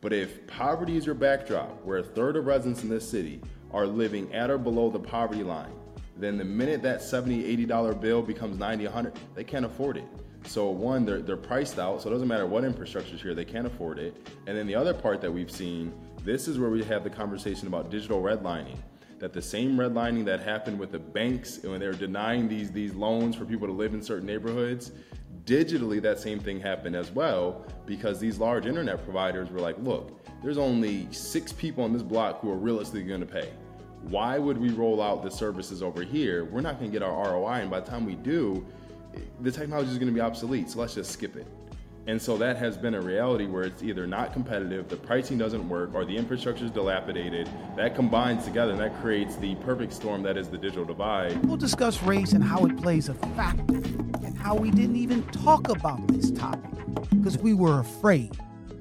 But if poverty is your backdrop, where a third of residents in this city are living at or below the poverty line, then the minute that $70, $80 bill becomes $90, $100, they can't afford it. So one, they're priced out, so it doesn't matter what infrastructure is here, they can't afford it. And then the other part that we've seen, this is where we have the conversation about digital redlining, that the same redlining that happened with the banks when they were denying these loans for people to live in certain neighborhoods, digitally that same thing happened as well, because these large internet providers were like, look, there's only 6 people on this block who are realistically gonna pay. Why would we roll out the services over here? We're not gonna get our ROI, and by the time we do, the technology is gonna be obsolete, so let's just skip it. And so that has been a reality where it's either not competitive, the pricing doesn't work, or the infrastructure is dilapidated. That combines together and that creates the perfect storm that is the digital divide. We'll discuss race and how it plays a factor, and how we didn't even talk about this topic because we were afraid.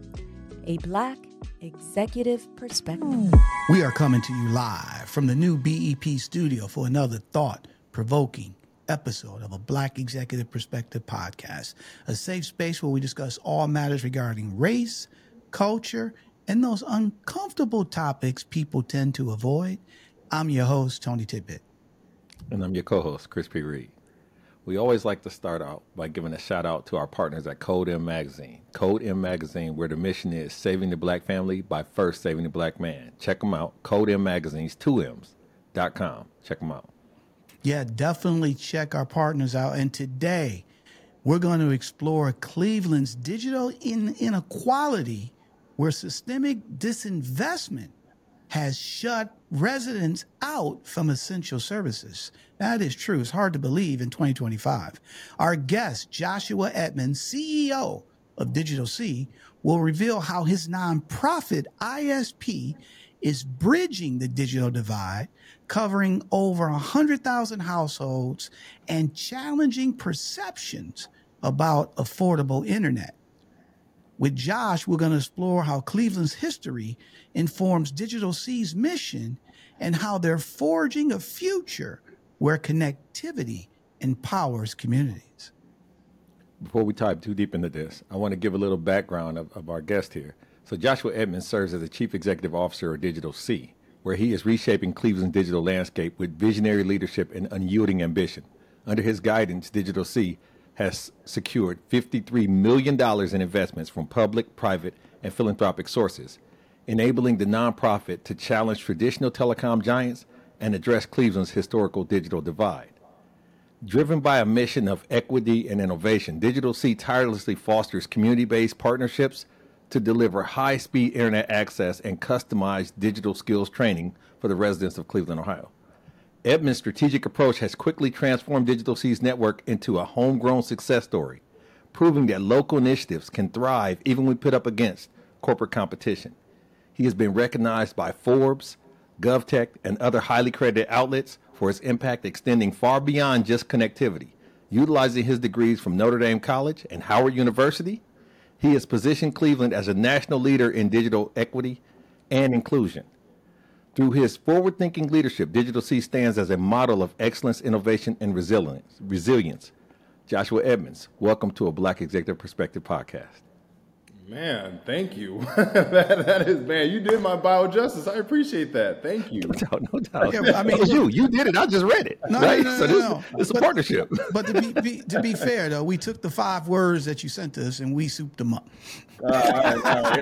A Black Executive Perspective. We are coming to you live from the new BEP studio for another thought-provoking episode of a Black Executive Perspective podcast, a safe space where we discuss all matters regarding race, culture, and those uncomfortable topics people tend to avoid. I'm your host, Tony Tippett. And I'm your co-host, Chris P. Reed. We always like to start out by giving a shout out to our partners at Code M Magazine. Code M Magazine, where the mission is saving the black family by first saving the black man. Check them out. Code M Magazine's 2Ms.com. Check them out. Yeah, definitely check our partners out. And today, we're going to explore Cleveland's digital inequality, where systemic disinvestment has shut residents out from essential services. That is true. It's hard to believe in 2025. Our guest, Joshua Edmonds, CEO of Digital C, will reveal how his nonprofit ISP is bridging the digital divide, covering over 100,000 households and challenging perceptions about affordable internet. With Josh, we're going to explore how Cleveland's history informs Digital C's mission and how they're forging a future where connectivity empowers communities. Before we dive too deep into this, I want to give a little background of our guest here. So Joshua Edmonds serves as the Chief Executive Officer of Digital C, where he is reshaping Cleveland's digital landscape with visionary leadership and unyielding ambition. Under his guidance, Digital C has secured $53 million in investments from public, private, and philanthropic sources, enabling the nonprofit to challenge traditional telecom giants and address Cleveland's historical digital divide. Driven by a mission of equity and innovation, Digital C tirelessly fosters community-based partnerships to deliver high-speed internet access and customized digital skills training for the residents of Cleveland, Ohio. Edmonds' strategic approach has quickly transformed Digital C's network into a homegrown success story, proving that local initiatives can thrive even when put up against corporate competition. He has been recognized by Forbes, GovTech, and other highly credited outlets for his impact extending far beyond just connectivity. Utilizing his degrees from Notre Dame College and Howard University, he has positioned Cleveland as a national leader in digital equity and inclusion. Through his forward-thinking leadership, Digital C stands as a model of excellence, innovation, and resilience. Joshua Edmonds, welcome to a Black Executive Perspective podcast. Man, thank you. that is, man, you did my bio justice. I appreciate that. Thank you. No doubt. Yeah, I mean, you did it. I just read it. No, right? no, So this is a partnership. But to be fair, though, we took the 5 words that you sent us and we souped them up. All right.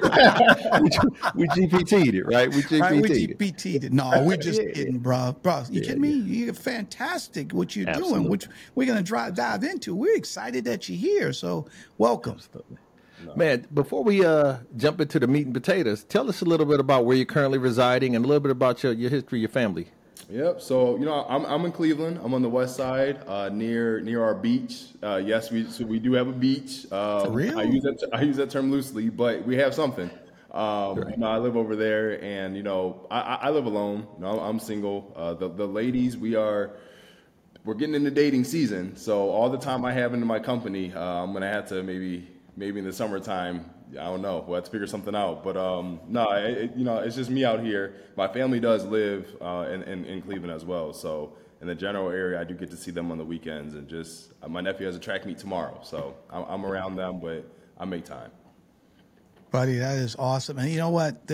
We GPT'd it, right? We GPT'd it. No, we're just kidding, bro. You kidding me? You're fantastic what you're doing, which we're going to dive into. We're excited that you're here. So welcome. Absolutely. No. Man, before we jump into the meat and potatoes, tell us a little bit about where you're currently residing and a little bit about your history, your family. Yep. So I'm in Cleveland. I'm on the west side, near our beach. Yes, we do have a beach. For real? I use that term loosely, but we have something. Right. I live over there, and I live alone. I'm single. The ladies, we're getting into dating season, so all the time I have into my company, I'm gonna have to maybe in the summertime, I don't know, we'll have to figure something out. But it's just me out here. My family does live in Cleveland as well. So in the general area, I do get to see them on the weekends. And my nephew has a track meet tomorrow. So I'm around them, but I make time. Buddy, that is awesome. And you know what?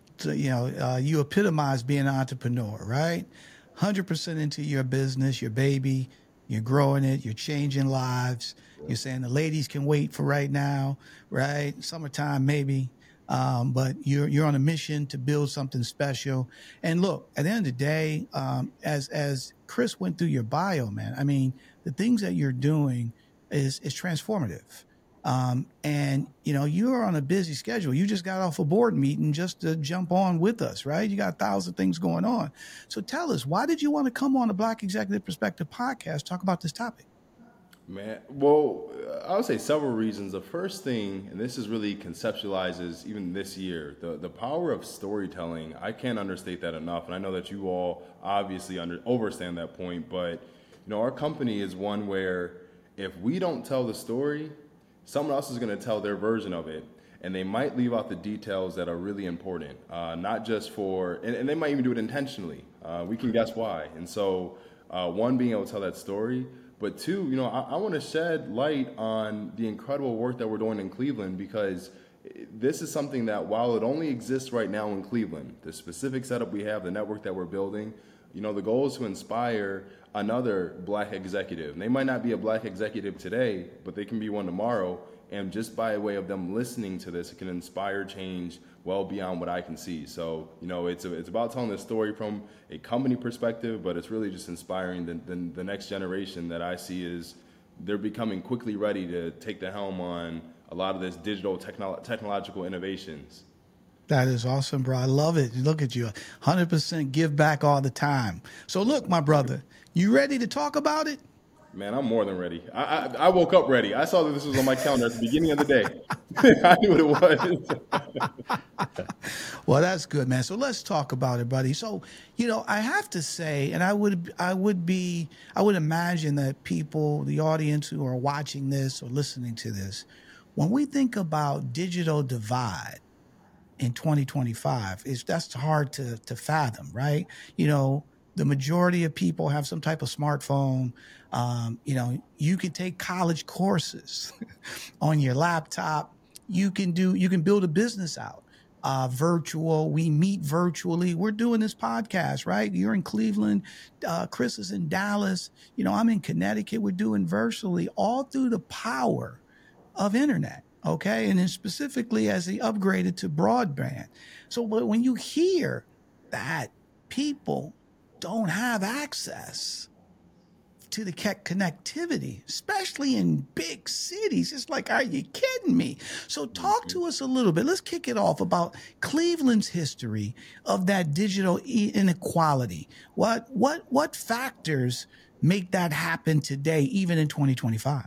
You epitomize being an entrepreneur, right? 100% into your business, your baby. You're growing it. You're changing lives. You're saying the ladies can wait for right now, right? Summertime, maybe. But you're on a mission to build something special. And look, at the end of the day, as Chris went through your bio, man, I mean, the things that you're doing is transformative. And you're on a busy schedule. You just got off a board meeting just to jump on with us, right? You got 1,000 things going on. So tell us, why did you want to come on the Black Executive Perspective podcast, talk about this topic? Man, well, I would say several reasons. The first thing, and this is really conceptualizes even this year, the power of storytelling. I can't understate that enough, and I know that you all obviously overstand that point. But our company is one where if we don't tell the story, someone else is going to tell their version of it, and they might leave out the details that are really important. Not just for, and they might even do it intentionally. We can guess why. And so, one, being able to tell that story. But two, I want to shed light on the incredible work that we're doing in Cleveland, because this is something that, while it only exists right now in Cleveland, the specific setup we have, the network that we're building, the goal is to inspire another Black executive. And they might not be a Black executive today, but they can be one tomorrow. And just by way of them listening to this, it can inspire change well beyond what I can see. So, it's about telling the story from a company perspective, but it's really just inspiring the next generation that I see is they're becoming quickly ready to take the helm on a lot of this digital technological innovations. That is awesome, bro. I love it. Look at you, 100% give back all the time. So look, my brother, you ready to talk about it? Man, I'm more than ready. I woke up ready. I saw that this was on my calendar at the beginning of the day. I knew what it was. Well, that's good, man. So let's talk about it, buddy. So, I have to say, and I would imagine that people, the audience who are watching this or listening to this, when we think about digital divide in 2025, that's hard to fathom, right? The majority of people have some type of smartphone. You can take college courses on your laptop. You can build a business out virtual. We meet virtually. We're doing this podcast, right? You're in Cleveland. Chris is in Dallas. I'm in Connecticut. We're doing virtually, all through the power of internet. Okay. And then specifically as he upgraded to broadband. So when you hear that people don't have access to the connectivity, especially in big cities, it's like, are you kidding me? So talk to us a little bit. Let's kick it off about Cleveland's history of that digital inequality. What factors make that happen today, even in 2025?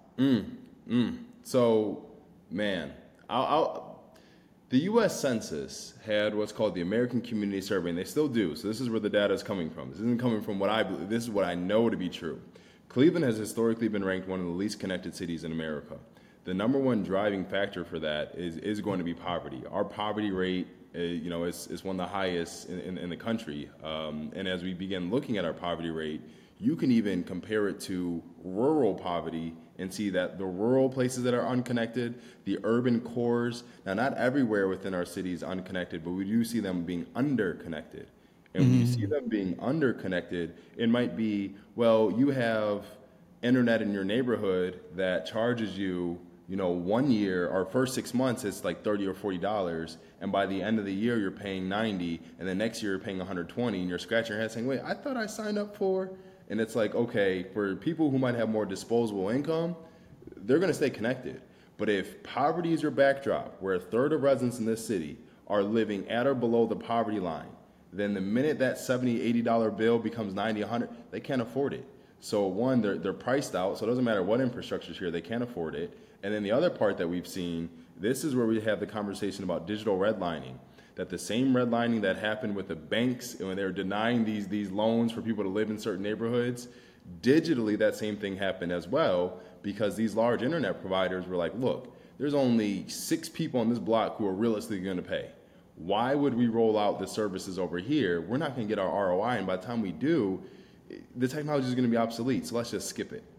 So, man, the U.S. Census had what's called the American Community Survey, and they still do. So this is where the data is coming from. This isn't coming from what I believe. This is what I know to be true. Cleveland has historically been ranked one of the least connected cities in America. The number one driving factor for that is going to be poverty. Our poverty rate, is one of the highest in the country. And as we begin looking at our poverty rate, you can even compare it to rural poverty and see that the rural places that are unconnected, the urban cores, now not everywhere within our city is unconnected, but we do see them being underconnected. And when you see them being underconnected, it might be, well, you have internet in your neighborhood that charges you, 1 year or first 6 months, it's like $30 or $40. And by the end of the year, you're paying $90. And then next year, you're paying $120. And you're scratching your head saying, wait, I thought I signed up for. And it's like, okay, for people who might have more disposable income, they're going to stay connected. But if poverty is your backdrop, where a third of residents in this city are living at or below the poverty line, then the minute that $70, $80 bill becomes $90, $100, they can't afford it. So one, they're priced out, so it doesn't matter what infrastructure is here, they can't afford it. And then the other part that we've seen, this is where we have the conversation about digital redlining. That the same redlining that happened with the banks when they were denying these loans for people to live in certain neighborhoods, digitally that same thing happened as well, because these large internet providers were like, look, there's only 6 people on this block who are realistically going to pay. Why would we roll out the services over here? We're not going to get our ROI, and by the time we do, the technology is going to be obsolete, so let's just skip it.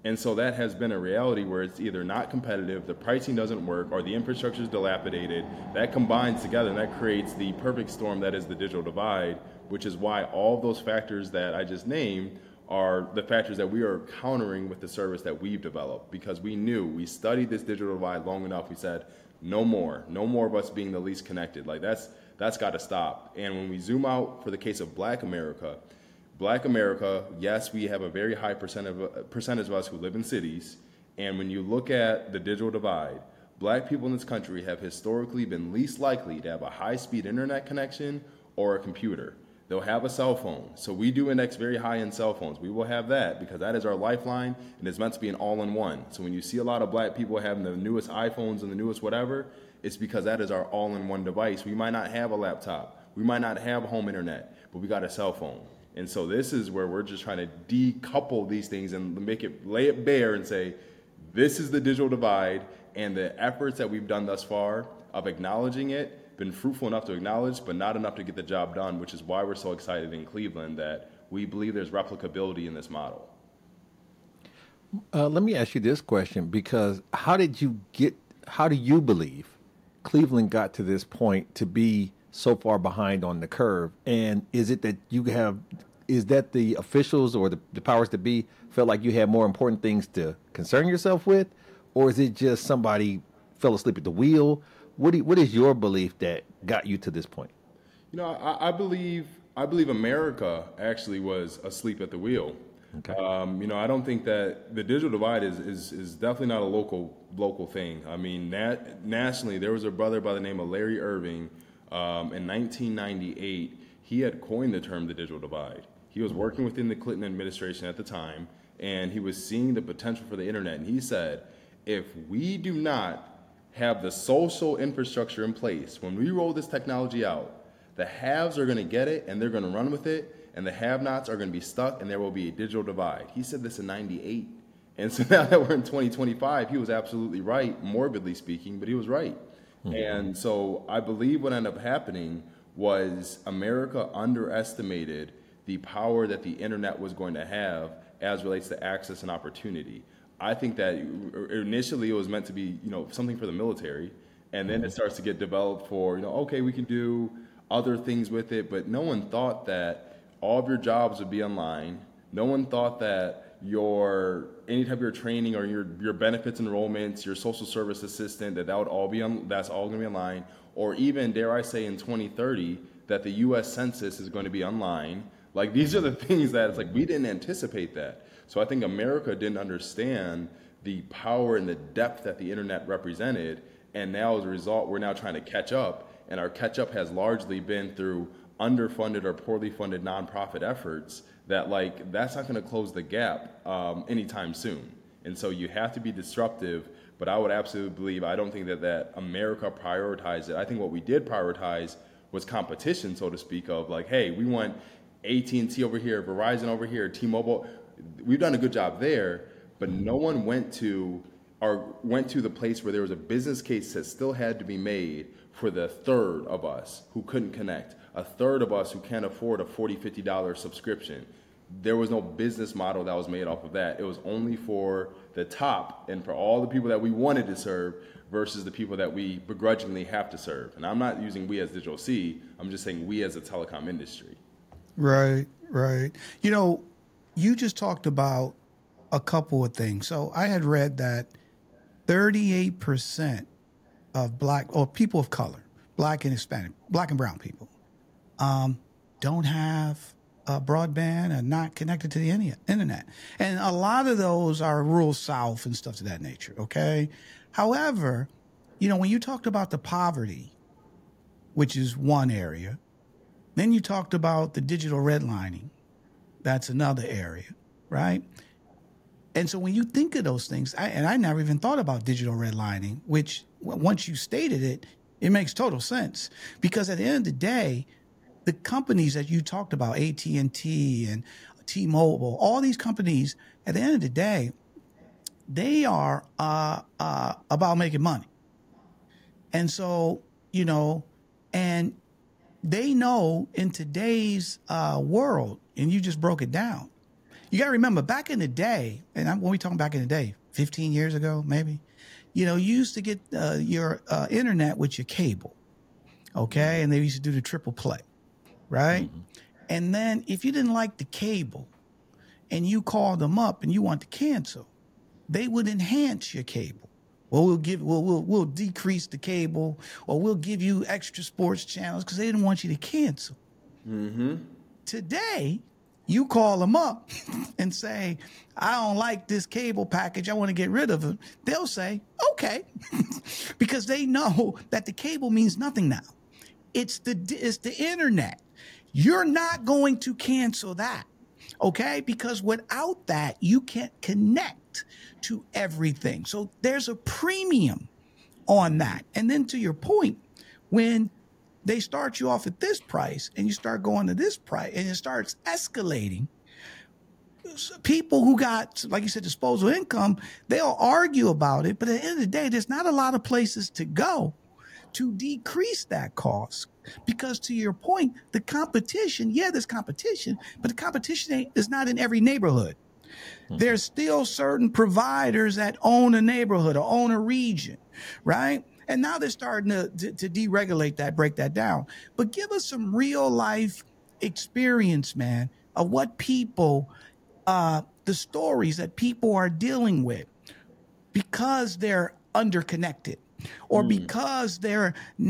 And so that has been a reality where it's either not competitive, the pricing doesn't work, or the infrastructure is dilapidated. That combines together and that creates the perfect storm that is the digital divide, which is why all of those factors that I just named are the factors that we are countering with the service that we've developed, because we studied this digital divide long enough. We said, no more of us being the least connected. Like that's got to stop. And when we zoom out for the case of Black America, yes, we have a very high percentage of us who live in cities. And when you look at the digital divide, Black people in this country have historically been least likely to have a high-speed internet connection or a computer. They'll have a cell phone. So we do index very high in cell phones. We will have that because that is our lifeline, and it's meant to be an all-in-one. So when you see a lot of Black people having the newest iPhones and the newest whatever, it's because that is our all-in-one device. We might not have a laptop. We might not have home internet, but we got a cell phone. And so this is where we're just trying to decouple these things and lay it bare and say, this is the digital divide, and the efforts that we've done thus far of acknowledging it, been fruitful enough to acknowledge, but not enough to get the job done, which is why we're so excited in Cleveland that we believe there's replicability in this model. Let me ask you this question, because how do you believe Cleveland got to this point to be so far behind on the curve? And is it that is that the officials or the powers that be felt like you had more important things to concern yourself with? Or is it just somebody fell asleep at the wheel? What is your belief that got you to this point? I believe America actually was asleep at the wheel. Okay. I don't think that the digital divide is definitely not a local thing. I mean, nationally, there was a brother by the name of Larry Irving in 1998. He had coined the term the digital divide. He was working within the Clinton administration at the time, and he was seeing the potential for the internet. And he said, if we do not have the social infrastructure in place, when we roll this technology out, the haves are going to get it and they're going to run with it, and the have-nots are going to be stuck, and there will be a digital divide. He said this in 98. And so now that we're in 2025, he was absolutely right, morbidly speaking, but he was right. Mm-hmm. And so I believe what ended up happening was America underestimated the power that the internet was going to have as relates to access and opportunity. I think that initially it was meant to be, something for the military, and then it starts to get developed for, okay, we can do other things with it, but no one thought that all of your jobs would be online. No one thought that any type of your training or your benefits enrollments, your social service assistant, that's all going to be online, or even, dare I say, in 2030, that the U.S. Census is going to be online. Like, these are the things that it's like we didn't anticipate that. So I think America didn't understand the power and the depth that the internet represented, and now as a result, we're now trying to catch up, and our catch up has largely been through underfunded or poorly funded nonprofit efforts that's not going to close the gap anytime soon. And so you have to be disruptive, but I would absolutely believe, I don't think that America prioritized it. I think what we did prioritize was competition, so to speak, of like, hey, we want AT&T over here, Verizon over here, T-Mobile. We've done a good job there, but no one went to the place where there was a business case that still had to be made for the third of us who couldn't connect, a third of us who can't afford a $40, $50 subscription. There was no business model that was made off of that. It was only for the top and for all the people that we wanted to serve versus the people that we begrudgingly have to serve. And I'm not using we as Digital C, I'm just saying we as a telecom industry. Right. You just talked about a couple of things. So I had read that 38% of Black or people of color, Black and Hispanic, Black and brown people, don't have broadband and not connected to the internet. And a lot of those are rural South and stuff to that nature, okay? However, when you talked about the poverty, which is one area, then you talked about the digital redlining. That's another area, right? And so when you think of those things, I never even thought about digital redlining, which once you stated it, it makes total sense. Because at the end of the day, the companies that you talked about, AT&T and T-Mobile, all these companies, at the end of the day, they are about making money. And so, and they know in today's world, and you just broke it down, You got to remember back in the day, and when we talking back in the day, 15 years ago, maybe, you used to get your internet with your cable. Okay. And they used to do the triple play. Right. And then if you didn't like the cable and you called them up and you want to cancel, they would enhance your cable. Well, we'll decrease the cable, or we'll give you extra sports channels because they didn't want you to cancel. Today, you call them up and say, I don't like this cable package, I want to get rid of it. They'll say, okay, because they know that the cable means nothing now. It's the internet. You're not going to cancel that, okay? Because without that, you can't connect to everything. So there's a premium on that. And then to your point, when they start you off at this price and you start going to this price and it starts escalating, people who got, like you said, disposable income, they'll argue about it. But at the end of the day, there's not a lot of places to go to decrease that cost. Because to your point, the competition, there's competition, but the competition is not in every neighborhood. There's still certain providers that own a neighborhood or own a region, right? And now they're starting to deregulate that, break that down. But give us some real life experience, man, of what people, the stories that people are dealing with because they're underconnected. Or because their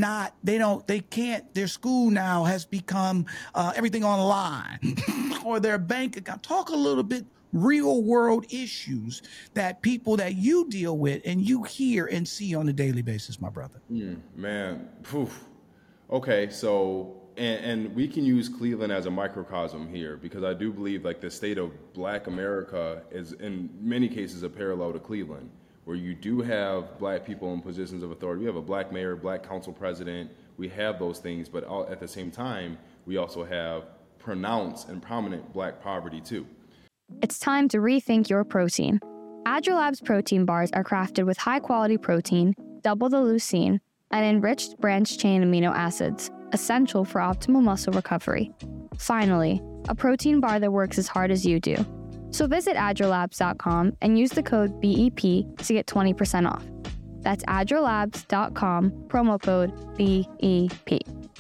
school now has become everything online or their bank account. Talk a little bit real world issues that people that you deal with and you hear and see on a daily basis, my brother. Man, okay, so and we can use Cleveland as a microcosm here because I do believe like the state of Black America is in many cases a parallel to Cleveland, where you do have Black people in positions of authority. We have a Black mayor, Black council president. We have those things, but at the same time, we also have pronounced and prominent Black poverty too. It's time to rethink your protein. AgileLabs protein bars are crafted with high-quality protein, double the leucine, and enriched branched-chain amino acids, essential for optimal muscle recovery. Finally, a protein bar that works as hard as you do. So visit agilelabs.com and use the code BEP to get 20% off. That's agilelabs.com, promo code BEP.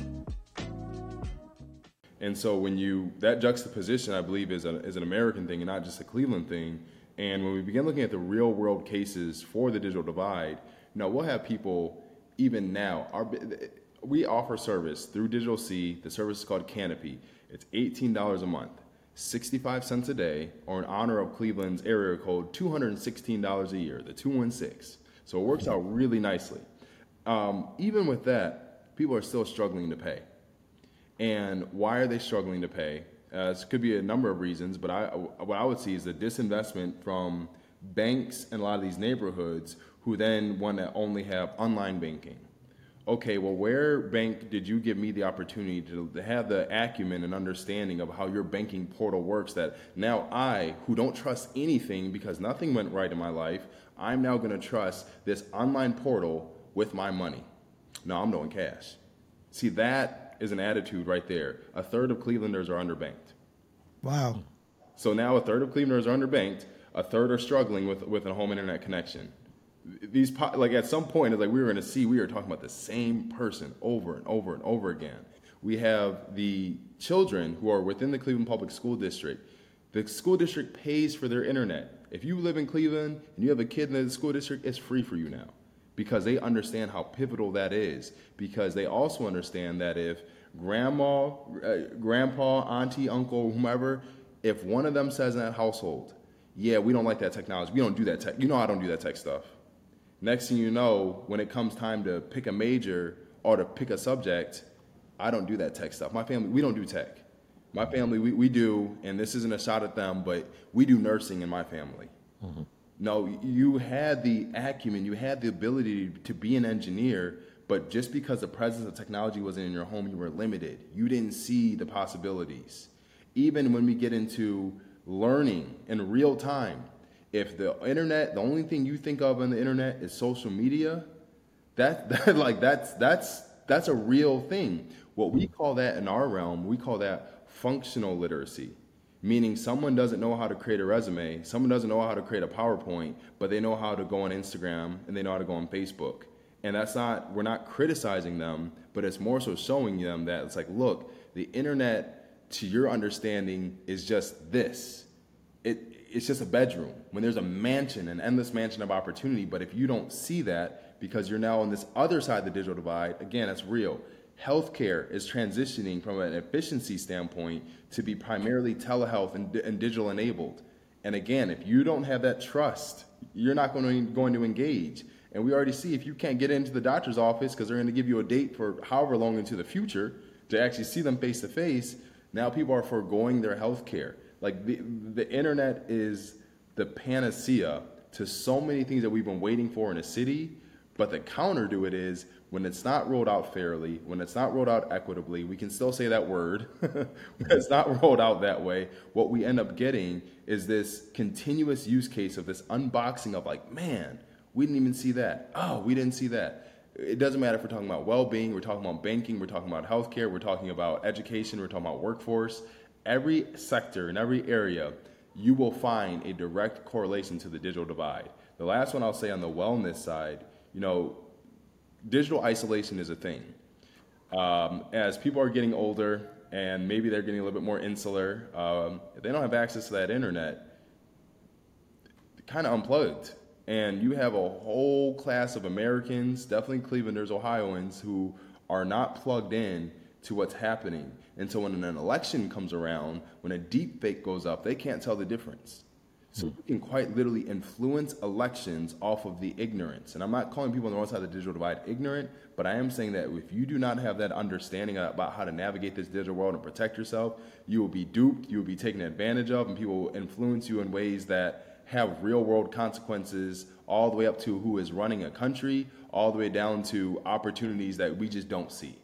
And so that juxtaposition, I believe, is an American thing and not just a Cleveland thing. And when we begin looking at the real world cases for the digital divide, we'll have people even now. We offer service through Digital C. The service is called Canopy. It's $18 a month, 65 cents a day, or in honor of Cleveland's area code, $216 a year, the 216. So it works out really nicely. Even with that, people are still struggling to pay. And why are they struggling to pay? This could be a number of reasons, but what I would see is the disinvestment from banks in a lot of these neighborhoods who then want to only have online banking. Okay, well, where bank did you give me the opportunity to have the acumen and understanding of how your banking portal works that now I, who don't trust anything because nothing went right in my life, I'm now going to trust this online portal with my money. No, I'm doing cash. See, that is an attitude right there. A third of Clevelanders are underbanked. Wow. So now a third of Clevelanders are underbanked, a third are struggling with a home internet connection. At some point, it's like we were talking about the same person over and over and over again. We have the children who are within the Cleveland Public School District. The school district pays for their internet. If you live in Cleveland and you have a kid in the school district, it's free for you now because they understand how pivotal that is, because they also understand that if grandma, grandpa, auntie, uncle, whomever, if one of them says in that household, yeah, we don't like that technology, we don't do that tech, I don't do that tech stuff. Next thing you know, when it comes time to pick a major or to pick a subject, I don't do that tech stuff. My family, we don't do tech. My family, we do, and this isn't a shot at them, but we do nursing in my family. Mm-hmm. No, you had the acumen, you had the ability to be an engineer, but just because the presence of technology wasn't in your home, you were limited. You didn't see the possibilities. Even when we get into learning in real time, if the internet, the only thing you think of on the internet is social media, that's a real thing. What we call that in our realm, we call that functional literacy, Meaning someone doesn't know how to create a resume, someone doesn't know how to create a PowerPoint, but they know how to go on Instagram and they know how to go on Facebook. And we're not criticizing them, but it's more so showing them that it's like, look, the internet, to your understanding, is just this. It's just a bedroom. When there's a mansion, an endless mansion of opportunity, but if you don't see that because you're now on this other side of the digital divide, again, it's real. Healthcare is transitioning from an efficiency standpoint to be primarily telehealth and digital enabled. And again, if you don't have that trust, you're not going to engage. And we already see if you can't get into the doctor's office because they're going to give you a date for however long into the future to actually see them face to face, now people are foregoing their healthcare. Like the internet is the panacea to so many things that we've been waiting for in a city, but the counter to it is when it's not rolled out fairly, when it's not rolled out equitably, we can still say that word, when it's not rolled out that way, what we end up getting is this continuous use case of this unboxing of like, man, we didn't even see that. Oh, we didn't see that. It doesn't matter if we're talking about well-being, we're talking about banking, we're talking about healthcare, we're talking about education, we're talking about workforce. Every sector in every area, you will find a direct correlation to the digital divide. The last one I'll say on the wellness side, digital isolation is a thing. As people are getting older and maybe they're getting a little bit more insular, if they don't have access to that internet, they're kind of unplugged. And you have a whole class of Americans, definitely Clevelanders, Ohioans, who are not plugged in to what's happening. And so when an election comes around, when a deep fake goes up, they can't tell the difference. So you can quite literally influence elections off of the ignorance. And I'm not calling people on the wrong side of the digital divide ignorant, but I am saying that if you do not have that understanding about how to navigate this digital world and protect yourself, you will be duped, you will be taken advantage of, and people will influence you in ways that have real world consequences all the way up to who is running a country, all the way down to opportunities that we just don't see.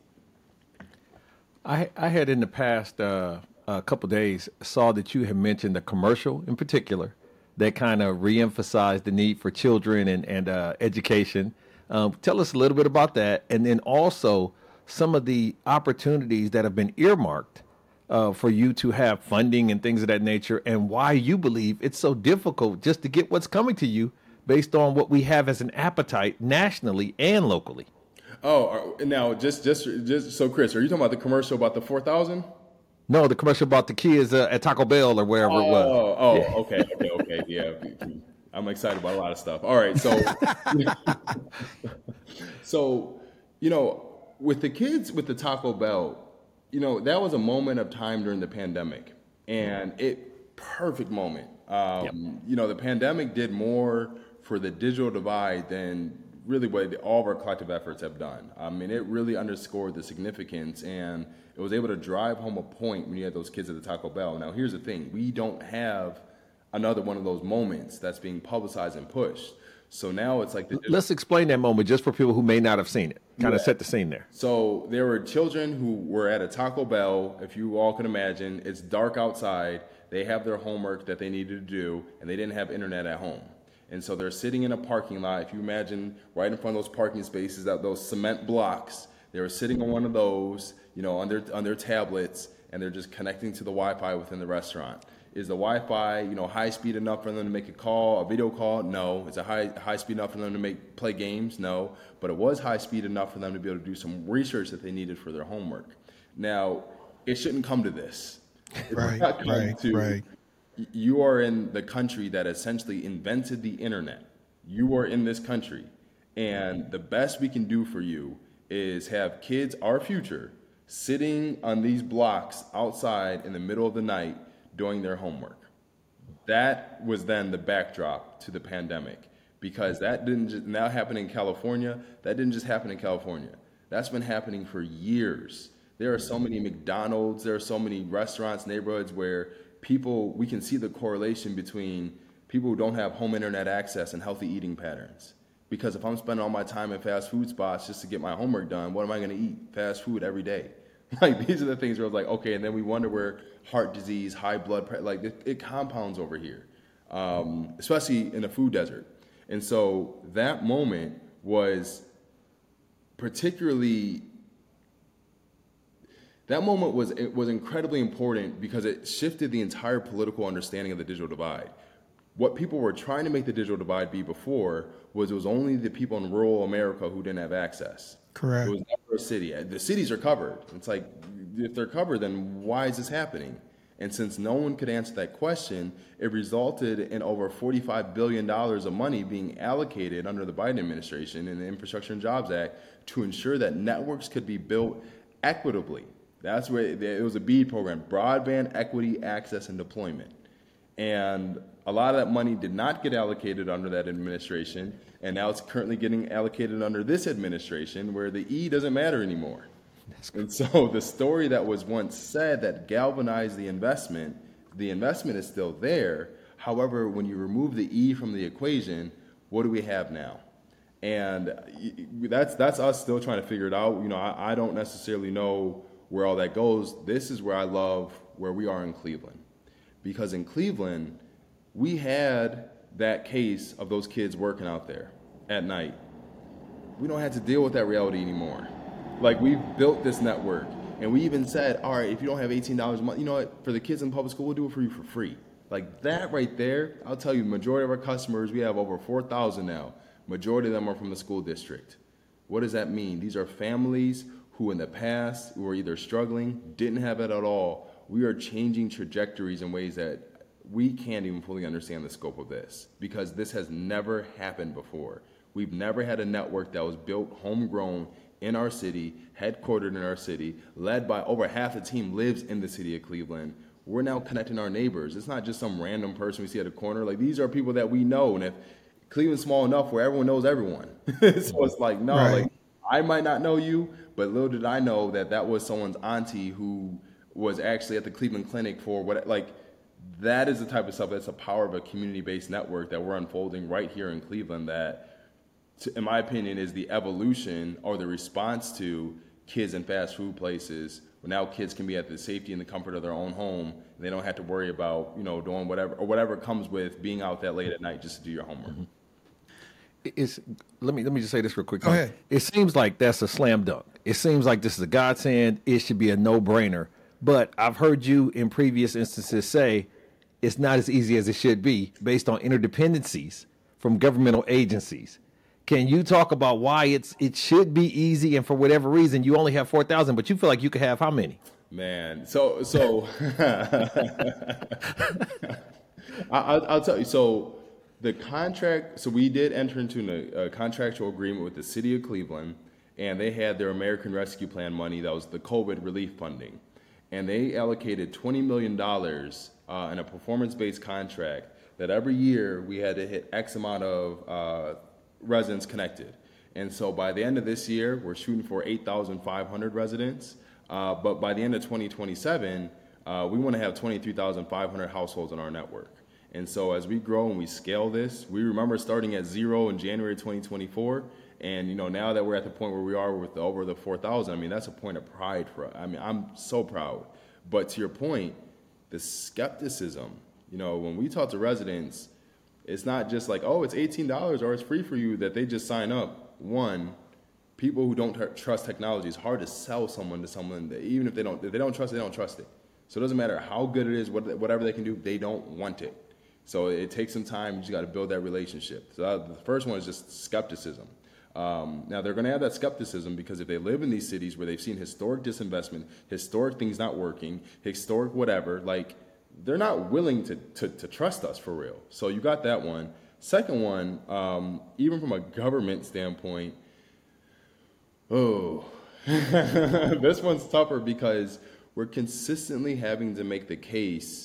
I had in the past a couple days saw that you had mentioned a commercial in particular that kind of reemphasized the need for children and education. Tell us a little bit about that, and then also some of the opportunities that have been earmarked for you to have funding and things of that nature, and why you believe it's so difficult just to get what's coming to you based on what we have as an appetite nationally and locally. Oh, now just so Chris, are you talking about the commercial about the 4,000? No, the commercial about the kids at Taco Bell or wherever it was. Oh, yeah. Okay, yeah. I'm excited about a lot of stuff. All right, so with the kids with the Taco Bell, that was a moment of time during the pandemic, and perfect moment. The pandemic did more for the digital divide than really what all of our collective efforts have done. I mean, it really underscored the significance, and it was able to drive home a point when you had those kids at the Taco Bell. Now, here's the thing. We don't have another one of those moments that's being publicized and pushed. So now it's like let's explain that moment just for people who may not have seen it. Kind of set the scene there. So there were children who were at a Taco Bell. If you all can imagine, it's dark outside. They have their homework that they needed to do, and they didn't have internet at home. And so they're sitting in a parking lot. If you imagine right in front of those parking spaces, those cement blocks, they were sitting on one of those, on their tablets, and they're just connecting to the Wi-Fi within the restaurant. Is the Wi-Fi, high speed enough for them to make a call, a video call? No. Is it high speed enough for them to play games? No. But it was high speed enough for them to be able to do some research that they needed for their homework. Now, it shouldn't come to this. Right. You are in the country that essentially invented the internet. You are in this country, and the best we can do for you is have kids, our future, sitting on these blocks outside in the middle of the night doing their homework. That was then the backdrop to the pandemic, because that didn't just now happen in California. That didn't just happen in California. That's been happening for years. There are so many McDonald's, there are so many restaurants, neighborhoods where we can see the correlation between people who don't have home internet access and healthy eating patterns. Because if I'm spending all my time at fast food spots just to get my homework done, what am I going to eat? Fast food every day. Like, these are the things where I was like, okay, and then we wonder where heart disease, high blood pressure, like it compounds over here, especially in a food desert. And so that moment was particularly, That moment was incredibly important because it shifted the entire political understanding of the digital divide. What people were trying to make the digital divide be before was it was only the people in rural America who didn't have access. Correct. It was never a city. The cities are covered. It's like, if they're covered, then why is this happening? And since no one could answer that question, it resulted in over $45 billion of money being allocated under the Biden administration in the Infrastructure and Jobs Act to ensure that networks could be built equitably. That's where it was a BEAD program, Broadband Equity, Access, and Deployment. And a lot of that money did not get allocated under that administration, and now it's currently getting allocated under this administration where the E doesn't matter anymore. And so the story that was once said that galvanized the investment is still there. However, when you remove the E from the equation, what do we have now? And that's us still trying to figure it out. I don't necessarily know where all that goes. This is where I love where we are in Cleveland. Because in Cleveland, we had that case of those kids working out there at night. We don't have to deal with that reality anymore. Like, we've built this network, and we even said, all right, if you don't have $18 a month, you know what, for the kids in public school, we'll do it for you for free. Like, that right there, I'll tell you, majority of our customers, we have over 4,000 now. Majority of them are from the school district. What does that mean? These are families who in the past were either struggling, didn't have it at all. We are changing trajectories in ways that we can't even fully understand the scope of this, because this has never happened before. We've never had a network that was built homegrown in our city, headquartered in our city, led by over half the team lives in the city of Cleveland. We're now connecting our neighbors. It's not just some random person we see at a corner. Like, these are people that we know, and if Cleveland's small enough where everyone knows everyone. So it's like, no, Right. like, I might not know you, but little did I know that was someone's auntie who was actually at the Cleveland Clinic for what, like, that is the type of stuff that's the power of a community-based network that we're unfolding right here in Cleveland that, in my opinion, is the evolution or the response to kids in fast food places. Where now kids can be at the safety and the comfort of their own home. And they don't have to worry about, doing whatever comes with being out that late at night just to do your homework. Let me just say this real quick. Go ahead. It seems like that's a slam dunk. It seems like this is a godsend. It should be a no-brainer. But I've heard you in previous instances say it's not as easy as it should be based on interdependencies from governmental agencies. Can you talk about why it should be easy, and for whatever reason you only have 4,000, but you feel like you could have how many? Man, so I'll tell you. So the contract. So we did enter into a contractual agreement with the city of Cleveland, and they had their American Rescue Plan money. That was the COVID relief funding, and they allocated $20 million in a performance-based contract that every year we had to hit X amount of residents connected. And so by the end of this year, we're shooting for 8,500 residents. But by the end of 2027, we want to have 23,500 households on our network. And so as we grow and we scale this, we remember starting at 0 in January 2024. And now that we're at the point where we are with over the 4,000, I mean, that's a point of pride for us. I mean, I'm so proud. But to your point, the skepticism, when we talk to residents, it's not just like, oh, it's $18 or it's free for you that they just sign up. One, people who don't trust technology, it's hard to sell someone to someone that even if they don't trust it, they don't trust it. So it doesn't matter how good it is, whatever they can do, they don't want it. So it takes some time. You just got to build that relationship. So the first one is just skepticism. Now they're going to have that skepticism because if they live in these cities where they've seen historic disinvestment, historic things not working, historic whatever, like, they're not willing to trust us for real. So you got that one. Second one, even from a government standpoint, this one's tougher because we're consistently having to make the case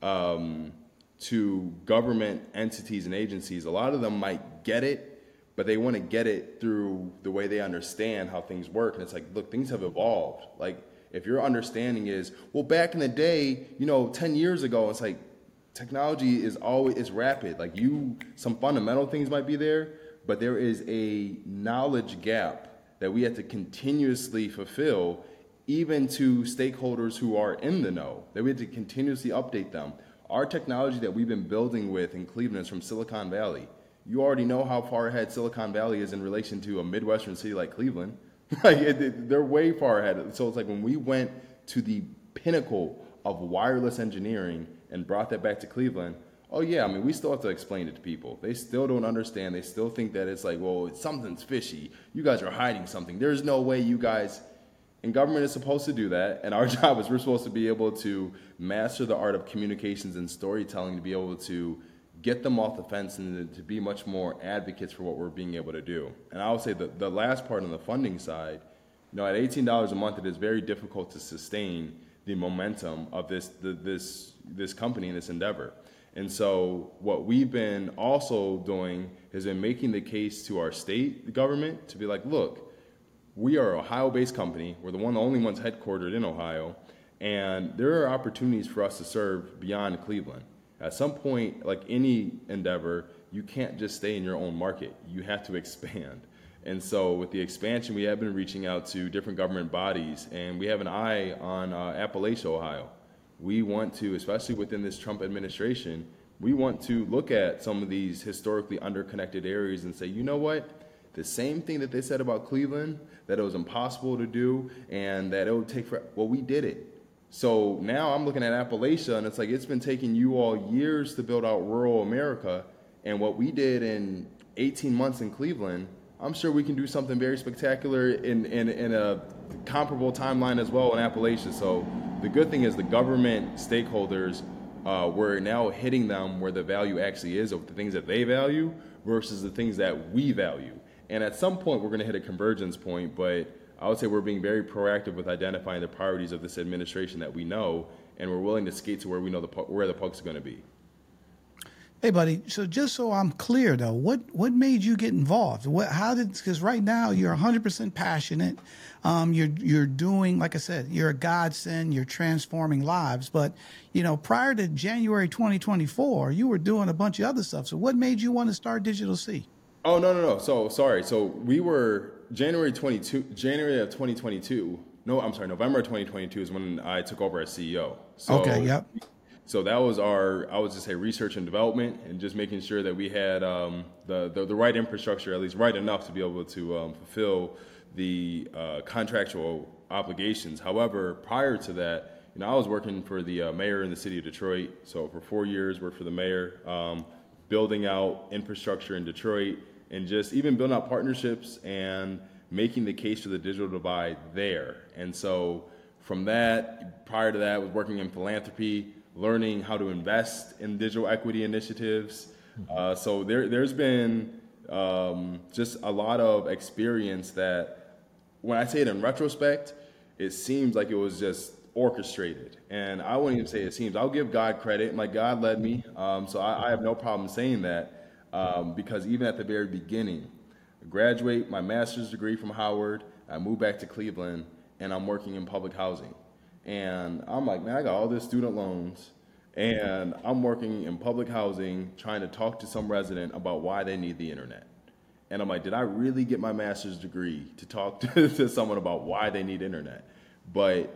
to government entities and agencies. A lot of them might get it, but they want to get it through the way they understand how things work. And it's like, look, things have evolved. Like, if your understanding is, well, back in the day, 10 years ago, it's like technology is rapid. Like, some fundamental things might be there, but there is a knowledge gap that we have to continuously fulfill, even to stakeholders who are in the know, that we have to continuously update them. Our technology that we've been building with in Cleveland is from Silicon Valley. You already know how far ahead Silicon Valley is in relation to a Midwestern city like Cleveland. Like, they're way far ahead. So it's like when we went to the pinnacle of wireless engineering and brought that back to Cleveland, oh yeah, I mean, we still have to explain it to people. They still don't understand. They still think that it's like, well, something's fishy. You guys are hiding something. There's no way you guys, and government is supposed to do that. And our job is we're supposed to be able to master the art of communications and storytelling to be able to get them off the fence and to be much more advocates for what we're being able to do. And I would say that the last part on the funding side, at $18 a month, it is very difficult to sustain the momentum of this company and this endeavor. And so what we've been also doing is been making the case to our state government to be like, look, we are an Ohio-based company. We're the only ones headquartered in Ohio, and there are opportunities for us to serve beyond Cleveland. At some point, like any endeavor, you can't just stay in your own market. You have to expand. And so with the expansion, we have been reaching out to different government bodies, and we have an eye on Appalachia, Ohio. We want to, especially within this Trump administration, we want to look at some of these historically underconnected areas and say, you know what? The same thing that they said about Cleveland, that it was impossible to do and that it would take well, we did it. So now I'm looking at Appalachia, and it's like it's been taking you all years to build out rural America, and what we did in 18 months in Cleveland, I'm sure we can do something very spectacular in a comparable timeline as well in Appalachia. So the good thing is the government stakeholders, we're now hitting them where the value actually is of the things that they value versus the things that we value. And at some point, we're going to hit a convergence point, but I would say we're being very proactive with identifying the priorities of this administration that we know, and we're willing to skate to where we know where the puck's going to be. Hey, buddy. So just so I'm clear, though, what made you get involved? Because right now you're 100% passionate. You're doing, like I said, you're a godsend. You're transforming lives. But prior to January 2024, you were doing a bunch of other stuff. So what made you want to start Digital C? Oh, no. So sorry. So we were January of 2022. No, I'm sorry. November of 2022 is when I took over as CEO. So, okay. Yep. So that was I would just say research and development, and just making sure that we had the right infrastructure, at least right enough to be able to fulfill the contractual obligations. However, prior to that, I was working for the mayor in the city of Detroit. So for 4 years, worked for the mayor, building out infrastructure in Detroit, and just even building out partnerships and making the case for the digital divide there. And so from that, prior to that, I was working in philanthropy, learning how to invest in digital equity initiatives. So there's been just a lot of experience that, when I say it in retrospect, it seems like it was just orchestrated. And I wouldn't even say it seems. I'll give God credit. Like, God led me. So I have no problem saying that, because even at the very beginning, I graduate my master's degree from Howard, I moved back to Cleveland, and I'm working in public housing. And I'm like, man, I got all these student loans, and I'm working in public housing trying to talk to some resident about why they need the internet. And I'm like, did I really get my master's degree to talk to someone about why they need internet? But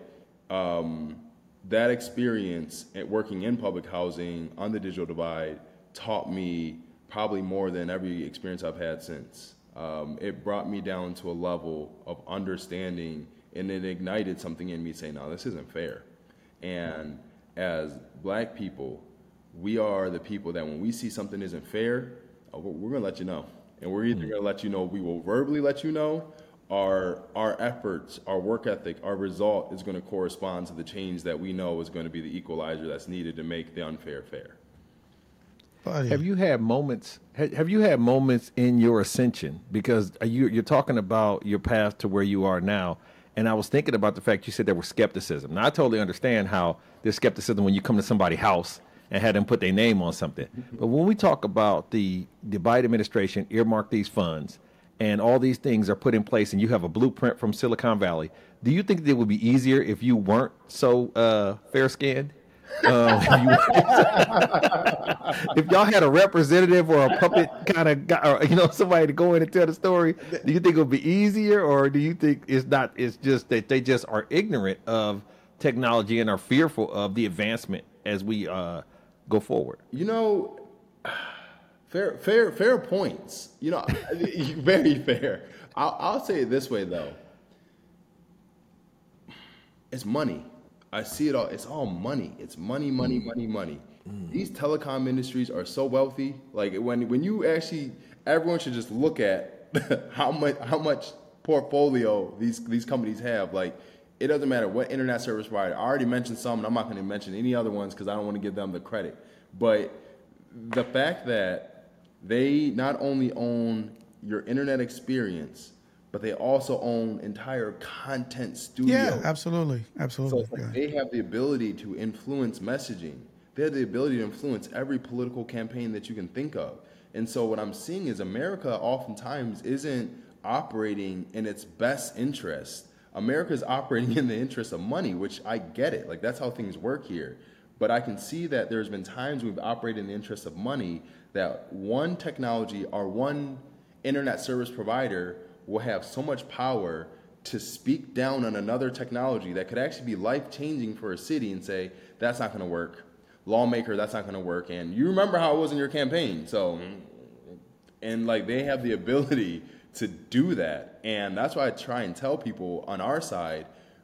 that experience at working in public housing on the digital divide taught me probably more than every experience I've had since. It brought me down to a level of understanding, and it ignited something in me saying, no, this isn't fair. And as Black people, we are the people that when we see something isn't fair, we're going to let you know. And we're either going to let you know, we will verbally let you know, our efforts, our work ethic, our result is going to correspond to the change that we know is going to be the equalizer that's needed to make the unfair fair. Buddy. Have you had moments? Have you had moments in your ascension? Because you're talking about your path to where you are now, and I was thinking about the fact you said there was skepticism. Now I totally understand how there's skepticism when you come to somebody's house and have them put their name on something. But when we talk about the Biden administration earmark these funds, and all these things are put in place, and you have a blueprint from Silicon Valley, do you think that it would be easier if you weren't so fair-skinned? If y'all had a representative or a puppet kind of guy, or somebody to go in and tell the story, do you think it would be easier, or do you think it's not? It's just that they just are ignorant of technology and are fearful of the advancement as we go forward? Fair points. Very fair. I'll say it this way though. It's money. I see it all. It's all money. It's money, money, money, money. These telecom industries are so wealthy. Like when you actually, everyone should just look at how much portfolio these companies have. Like it doesn't matter what internet service provider. I already mentioned some, and I'm not going to mention any other ones because I don't want to give them the credit. But the fact that they not only own your internet experience, but they also own entire content studios. Yeah, absolutely. So Absolutely. it's like Yeah. they have the ability to influence messaging. They have the ability to influence every political campaign that you can think of. And so what I'm seeing is America oftentimes isn't operating in its best interest. America is operating in the interest of money, which I get it. Like that's how things work here. But I can see that there's been times we've operated in the interest of money that one technology or one internet service provider will have so much power to speak down on another technology that could actually be life-changing for a city and say, that's not going to work. Lawmaker, that's not going to work. And you remember how it was in your campaign. So, and like they have the ability to do that. And that's why I try and tell people on our side,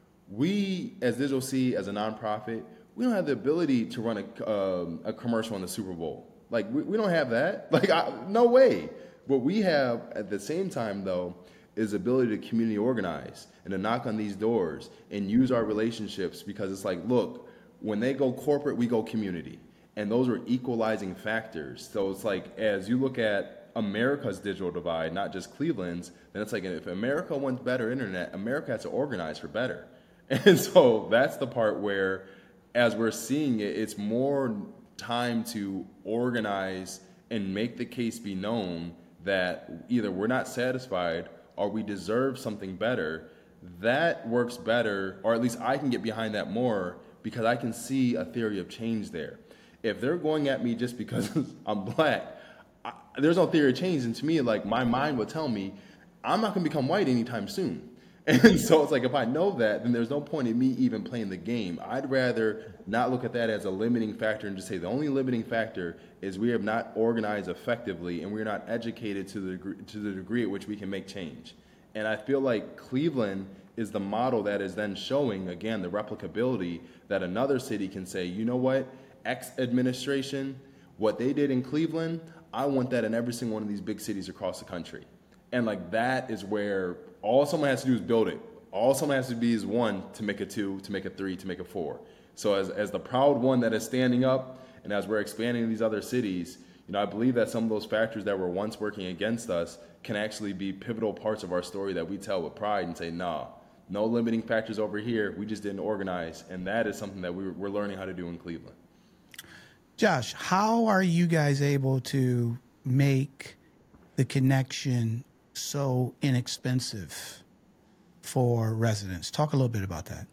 we as Digital C, as a nonprofit, we don't have the ability to run a commercial in the Super Bowl. Like we don't have that. Like no way. What we have at the same time though is the ability to community organize and to knock on these doors and use our relationships, because it's like, look, when they go corporate, we go community. And those are equalizing factors. So it's like, as you look at America's digital divide, not just Cleveland's, then it's like, if America wants better internet, America has to organize for better. And so that's the part where, as we're seeing it, it's more time to organize and make the case be known that either we're not satisfied or we deserve something better. That works better, or at least I can get behind that more, because I can see a theory of change there. If they're going at me just because I'm black, there's no theory of change. And to me, like, my mind would tell me, I'm not gonna become white anytime soon. And so it's like, if I know that, then there's no point in me even playing the game. I'd rather not look at that as a limiting factor and just say the only limiting factor is we have not organized effectively and we're not educated to the degree at which we can make change. And I feel like Cleveland is the model that is then showing, again, the replicability that another city can say, you know what, X administration, what they did in Cleveland, I want that in every single one of these big cities across the country. And like that is where all someone has to do is build it. All someone has to be is 1 to make a 2, to make a 3, to make a 4. So as the proud one that is standing up, and as we're expanding these other cities, you know, I believe that some of those factors that were once working against us can actually be pivotal parts of our story that we tell with pride and say, nah, no limiting factors over here. We just didn't organize. And that is something that we're learning how to do in Cleveland. Josh, how are you guys able to make the connection so inexpensive for residents? Talk a little bit about that.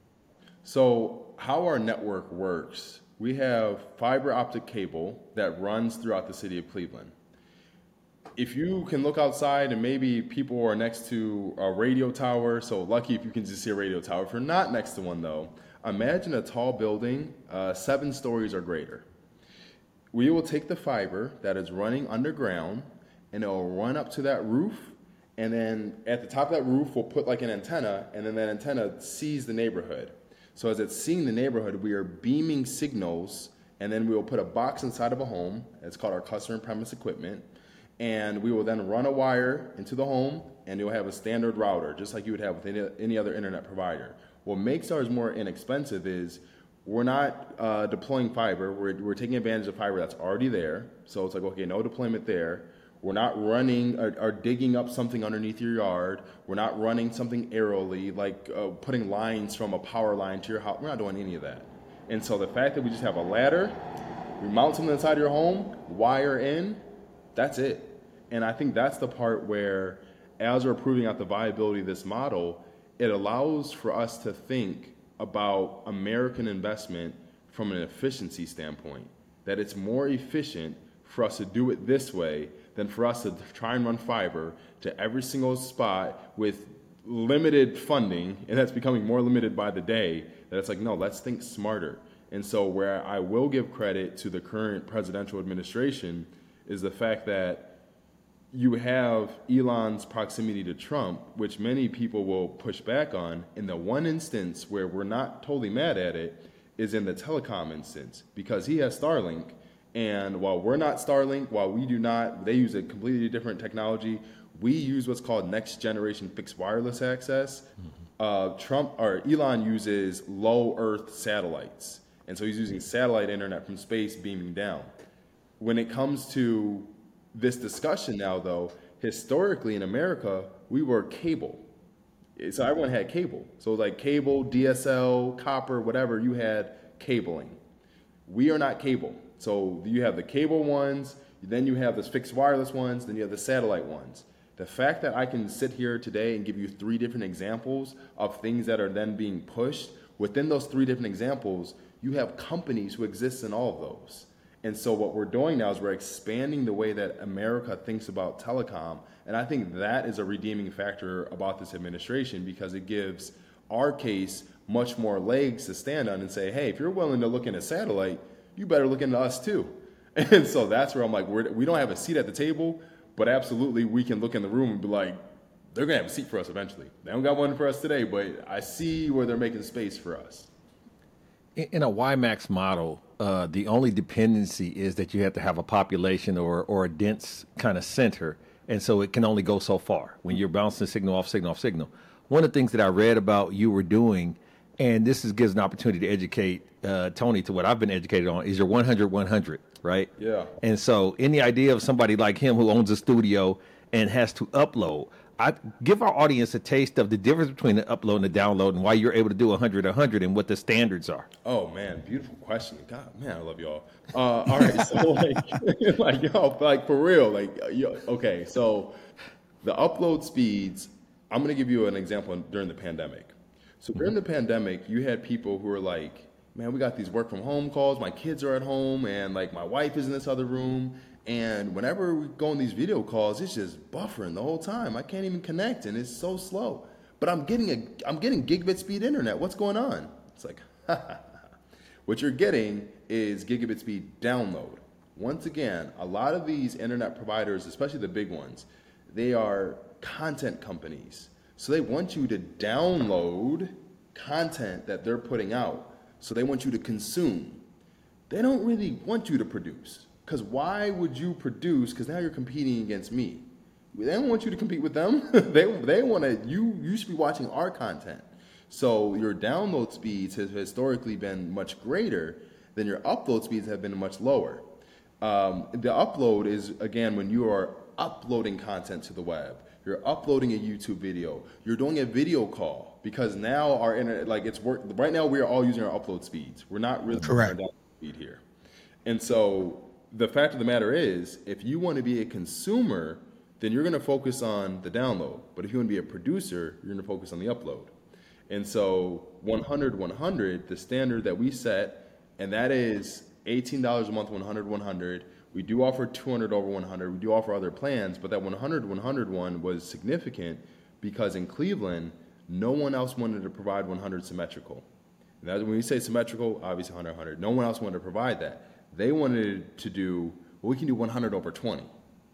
So how our network works, we have fiber optic cable that runs throughout the city of Cleveland. If you can look outside and maybe people are next to a radio tower, so lucky if you can just see a radio tower. If you're not next to one though, imagine a tall building, 7 stories or greater. We will take the fiber that is running underground and it will run up to that roof, and then at the top of that roof we'll put like an antenna, and then that antenna sees the neighborhood. So as it's seeing the neighborhood, we are beaming signals, and then we will put a box inside of a home. It's called our customer premise equipment. And we will then run a wire into the home, and you'll have a standard router, just like you would have with any other internet provider. What makes ours more inexpensive is we're not deploying fiber. We're taking advantage of fiber that's already there. So it's like, okay, no deployment there. We're not running or digging up something underneath your yard. We're not running something aerially, like putting lines from a power line to your house. We're not doing any of that. And so the fact that we just have a ladder, we mount something inside your home, wire in, that's it. And I think that's the part where, as we're proving out the viability of this model, it allows for us to think about American investment from an efficiency standpoint, that it's more efficient for us to do it this way than for us to try and run fiber to every single spot with limited funding, and that's becoming more limited by the day, that it's like, no, let's think smarter. And so where I will give credit to the current presidential administration is the fact that you have Elon's proximity to Trump, which many people will push back on. And the one instance where we're not totally mad at it is in the telecom instance, because he has Starlink. And while we're not Starlink, while we do not, they use a completely different technology. We use what's called next generation fixed wireless access. Elon uses low Earth satellites. And so he's using satellite internet from space beaming down. When it comes to this discussion now, though, historically in America, we were cable. So everyone had cable. So like cable, DSL, copper, whatever, you had cabling. We are not cable. So you have the cable ones, then you have the fixed wireless ones, then you have the satellite ones. The fact that I can sit here today and give you 3 different examples of things that are then being pushed, within those 3 different examples, you have companies who exist in all of those. And so what we're doing now is we're expanding the way that America thinks about telecom. And I think that is a redeeming factor about this administration, because it gives our case much more legs to stand on and say, hey, if you're willing to look into satellite, you better look into us too. And so that's where I'm like, we don't have a seat at the table, but absolutely we can look in the room and be like, they're going to have a seat for us eventually. They don't got one for us today, but I see where they're making space for us. In a WiMAX model, the only dependency is that you have to have a population or a dense kind of center. And so it can only go so far when you're bouncing signal off signal off signal. One of the things that I read about you were doing, and gives an opportunity to educate Tony to what I've been educated on, is your 100-100, right? Yeah. And so in the idea of somebody like him who owns a studio and has to upload, I give our audience a taste of the difference between the upload and the download, and why you're able to do 100-100 and what the standards are. Oh man, beautiful question. God, man, I love y'all. All right, so like for real, okay. So the upload speeds. I'm gonna give you an example during the pandemic. So during the pandemic, you had people who were like, man, we got these work from home calls. My kids are at home, and like my wife is in this other room. And whenever we go on these video calls, it's just buffering the whole time. I can't even connect, and it's so slow. But I'm getting gigabit speed internet. What's going on? It's like, what you're getting is gigabit speed download. Once again, a lot of these internet providers, especially the big ones, they are content companies. So they want you to download content that they're putting out. So they want you to consume. They don't really want you to produce. Because why would you produce? Because now you're competing against me. They don't want you to compete with them. they want to. You should be watching our content. So your download speeds have historically been much greater than your upload speeds have been much lower. The upload is, again, when you are uploading content to the web. You're uploading a YouTube video. You're doing a video call, because now our internet, right now we are all using our upload speeds. We're not really using our download speed here. And so the fact of the matter is, if you want to be a consumer, then you're going to focus on the download. But if you want to be a producer, you're going to focus on the upload. And so 100-100, the standard that we set, and that is $18 a month, 100-100. We do offer 200 over 100. We do offer other plans, but that 100-100 one was significant because in Cleveland, no one else wanted to provide 100 symmetrical. And that's, when we say symmetrical, obviously 100-100. No one else wanted to provide that. They wanted to do, well, we can do 100 over 20.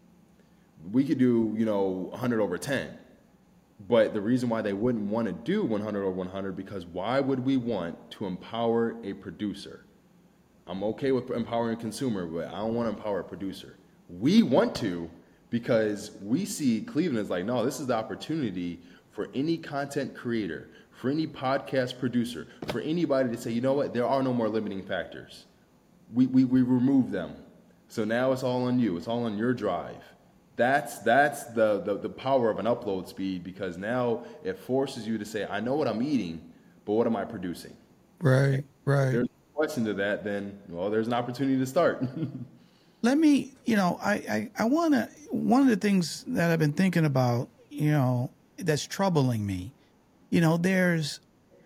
We could do, 100 over 10. But the reason why they wouldn't want to do 100 over 100, because why would we want to empower a producer? I'm okay with empowering a consumer, but I don't want to empower a producer. We want to, because we see Cleveland as like, no, this is the opportunity for any content creator, for any podcast producer, for anybody to say, you know what, there are no more limiting factors. We remove them. So now it's all on you. It's all on your drive. That's the power of an upload speed, because now it forces you to say, I know what I'm eating, but what am I producing? Right. If there's a question to that, then, well, there's an opportunity to start. Let me, I want to, one of the things that I've been thinking about, that's troubling me, there's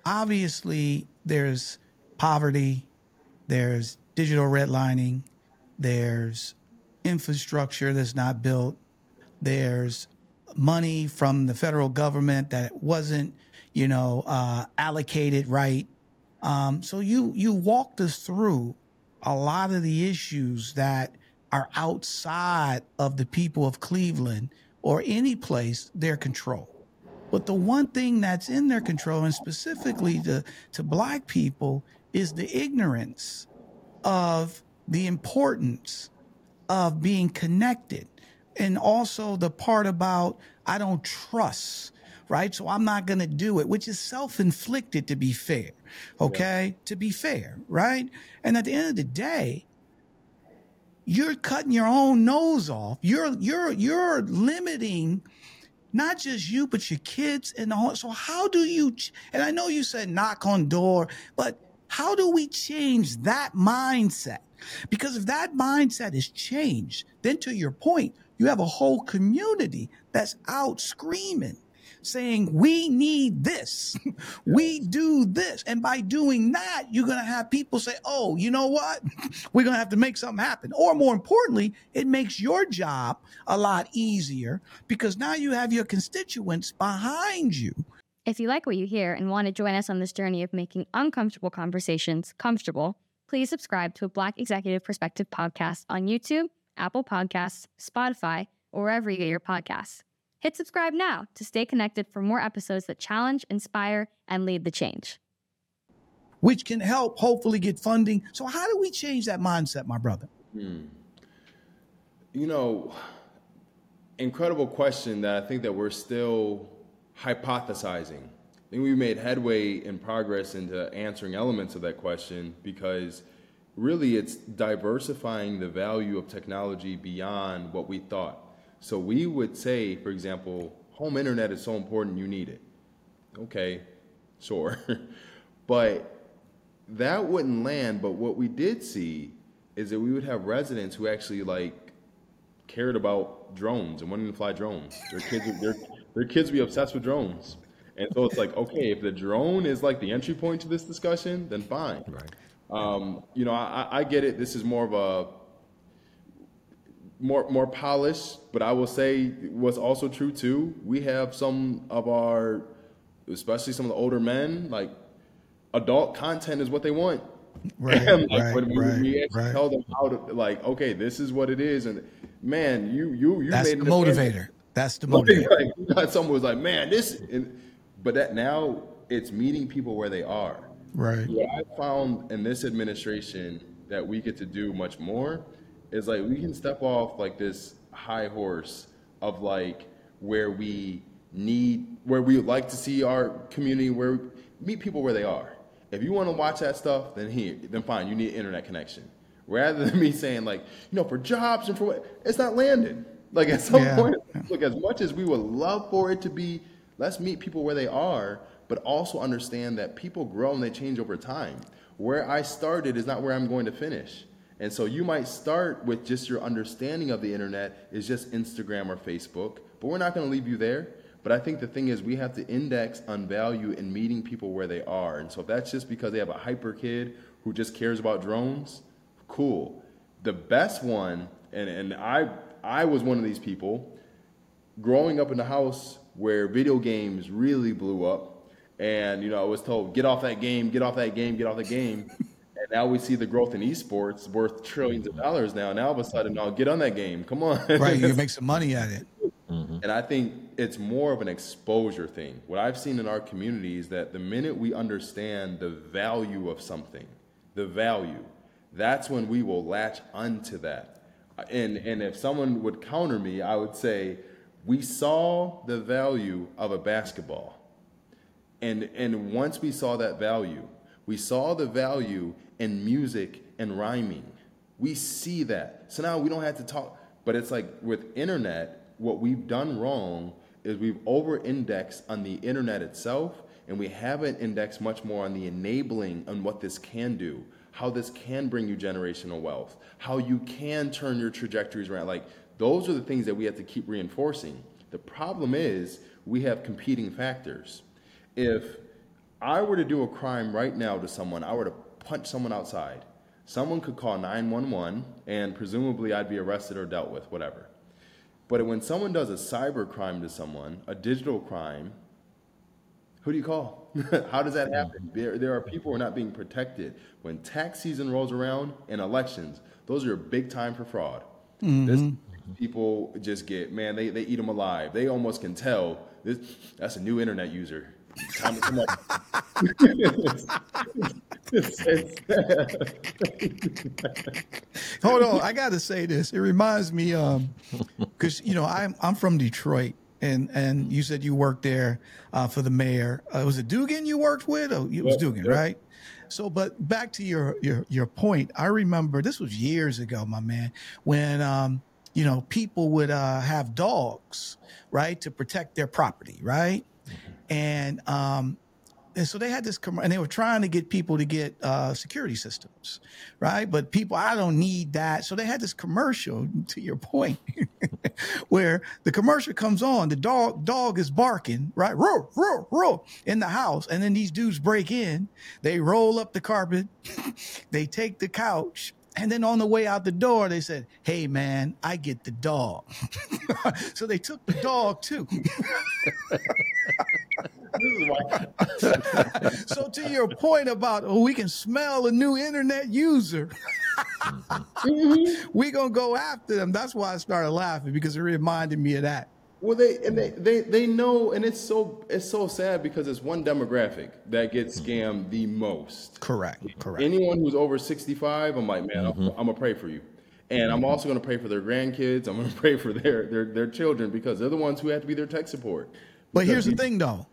poverty, there's digital redlining, there's infrastructure that's not built, there's money from the federal government that wasn't, allocated right. So you walked us through a lot of the issues that are outside of the people of Cleveland or any place their control. But the one thing that's in their control, and specifically to Black people, is the ignorance of the importance of being connected. And also the part about, I don't trust, right? So I'm not going to do it, which is self-inflicted, to be fair. Okay. To be fair. Right. And at the end of the day, you're cutting your own nose off. You're limiting not just you, but your kids and the whole. So how do you, and I know you said knock on door, but how do we change that mindset? Because if that mindset is changed, then to your point, you have a whole community that's out screaming, saying, we need this, we do this. And by doing that, you're going to have people say, oh, you know what? We're going to have to make something happen. Or more importantly, it makes your job a lot easier because now you have your constituents behind you. If you like what you hear and want to join us on this journey of making uncomfortable conversations comfortable, please subscribe to a Black Executive Perspective podcast on YouTube, Apple Podcasts, Spotify, or wherever you get your podcasts. Hit subscribe now to stay connected for more episodes that challenge, inspire, and lead the change. Which can help hopefully get funding. So how do we change that mindset, my brother? You know, incredible question that I think that we're still hypothesizing. I think we've made headway and progress into answering elements of that question because really it's diversifying the value of technology beyond what we thought. So we would say, for example, home internet is so important, you need it. Okay, sure. But that wouldn't land. But what we did see is that we would have residents who actually cared about drones and wanted to fly drones. Their kids would be obsessed with drones. And so it's like, okay, if the drone is like the entry point to this discussion, then fine. Right. I get it. This is more of a more polished, but I will say what's also true too. We have some of our, especially some of the older men, like adult content is what they want. Right. And we tell them how to, okay, this is what it is, and man, you that's made the motivator. That's the motivator. Someone was like, man, but that now it's meeting people where they are. Right. What I found in this administration that we get to do much more is we can step off this high horse of where we would like to see our community, where meet people where they are. If you want to watch that stuff, then fine, you need an internet connection. Rather than me saying for jobs and for what, it's not landing. At some point, look, as much as we would love for it to be, let's meet people where they are, but also understand that people grow and they change over time. Where I started is not where I'm going to finish. And so you might start with just your understanding of the internet is just Instagram or Facebook, but we're not going to leave you there. But I think the thing is we have to index on value in meeting people where they are. And so if that's just because they have a hyper kid who just cares about drones, cool. The best one, and I was one of these people, growing up in the house where video games really blew up, and I was told, get off that game, get off that game, get off the game. And now we see the growth in esports worth trillions of dollars now. Now all of a sudden, no, get on that game. Come on. Right, you can make some money at it. And I think it's more of an exposure thing. What I've seen in our community is that the minute we understand the value of something, that's when we will latch onto that. And if someone would counter me, I would say, we saw the value of a basketball. And once we saw that value, we saw the value in music and rhyming. We see that. So now we don't have to talk. But it's with internet, what we've done wrong is we've over-indexed on the internet itself, and we haven't indexed much more on the enabling on what this can do, how this can bring you generational wealth, how you can turn your trajectories around. Those are the things that we have to keep reinforcing. The problem is we have competing factors. If I were to do a crime right now to someone, I were to punch someone outside, someone could call 911 and presumably I'd be arrested or dealt with, whatever. But when someone does a cyber crime to someone, a digital crime, who do you call? How does that happen? There are people who are not being protected. When tax season rolls around and elections, those are big time for fraud. This people just get, man, they eat them alive. They almost can tell that's a new internet user. Time to come up. Hold on, I got to say this. It reminds me, because I'm from Detroit, and you said you worked there for the mayor. Was it Dugan you worked with? Oh, it was Dugan, right? So, but back to your point, I remember this was years ago, my man, when people would have dogs, right, to protect their property, right, and so they had this, and they were trying to get people to get security systems, right? But people, I don't need that. So they had this commercial, to your point, where the commercial comes on, the dog is barking, right? Roar, roar, roar, in the house. And then these dudes break in, they roll up the carpet, they take the couch. And then on the way out the door, they said, "Hey, man, I get the dog." So they took the dog, too. So to your point about, we can smell a new internet user, we going to go after them. That's why I started laughing, because it reminded me of that. Well, they know, and it's so sad because it's one demographic that gets scammed the most. Correct. Anyone who's over 65, I'm like, man, I'm gonna pray for you, and I'm also gonna pray for their grandkids. I'm gonna pray for their children, because they're the ones who have to be their tech support. But here's the thing, though.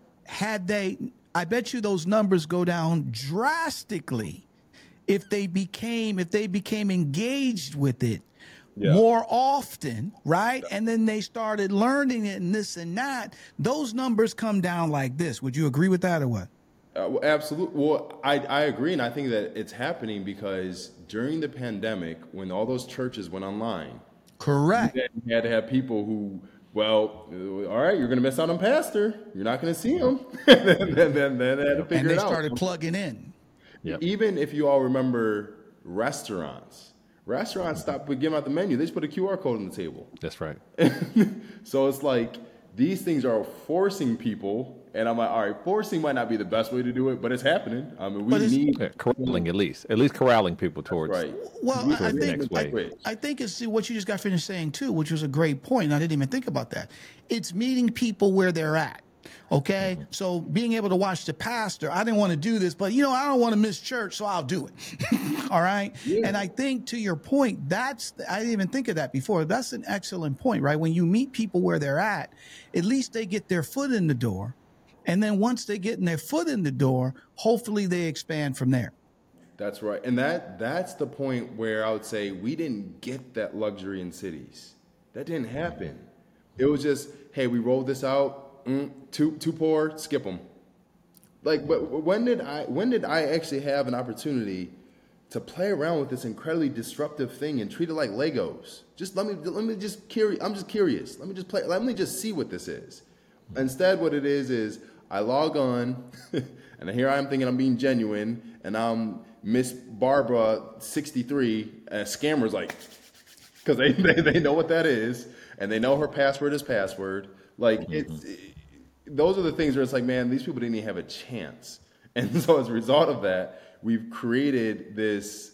I bet you those numbers go down drastically if they became engaged with it more often, right? And then they started learning it and this and that. Those numbers come down like this. Would you agree with that, or what? Absolutely. Well, I agree, and I think that it's happening because during the pandemic, when all those churches went online, correct, you had to have people who, well, all right, you're going to miss out on pastor. You're not going to see him. then they had to figure it out. And they started plugging in. Yep. Even if you all remember restaurants stopped giving out the menu. They just put a QR code on the table. That's right. So it's like these things are forcing people, and I'm like, all right, forcing might not be the best way to do it, but it's happening. I mean, we need corralling at least corralling people towards. Right. Well, towards the next wave. I think it's what you just got finished saying too, which was a great point. And I didn't even think about that. It's meeting people where they're at. Okay, so being able to watch the pastor, I didn't want to do this, but I don't want to miss church, so I'll do it. All right. Yeah. And I think, to your point, I didn't even think of that before. That's an excellent point, right? When you meet people where they're at least they get their foot in the door. And then once they get their foot in the door, hopefully they expand from there. That's right. And that's the point where I would say we didn't get that luxury in cities. That didn't happen. It was just, hey, we rolled this out. Too poor, skip them. Like, but when did I actually have an opportunity to play around with this incredibly disruptive thing and treat it like Legos? Just let me just curious. I'm just curious. Let me just play. Let me just see what this is. Instead, what it is I log on, and here I am thinking I'm being genuine, and I'm Miss Barbara 63, and scammers like, because they know what that is, and they know her password is password. Like those are the things where it's like, man, these people didn't even have a chance. And so as a result of that, we've created this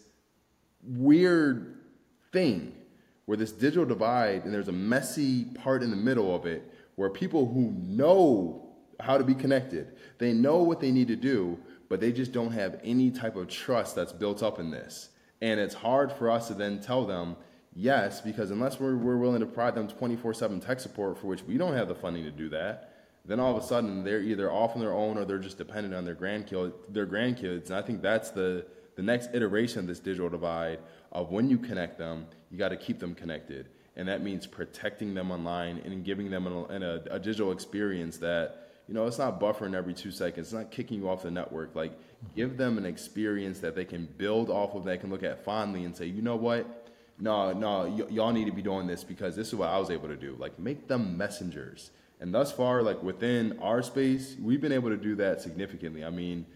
weird thing where this digital divide, and there's a messy part in the middle of it where people who know how to be connected, they know what they need to do, but they just don't have any type of trust that's built up in this. And it's hard for us to then tell them, yes, because unless we're willing to provide them 24/7 tech support, for which we don't have the funding to do that, then all of a sudden they're either off on their own or they're just dependent on their grandkids. And I think that's the next iteration of this digital divide of when you connect them, you got to keep them connected. And that means protecting them online and giving them a digital experience that, it's not buffering every 2 seconds. It's not kicking you off the network. Like, give them an experience that they can build off of, that they can look at fondly and say, you know what? No, y'all need to be doing this because this is what I was able to do. Like, make them messengers. And thus far, like within our space, we've been able to do that significantly. I mean,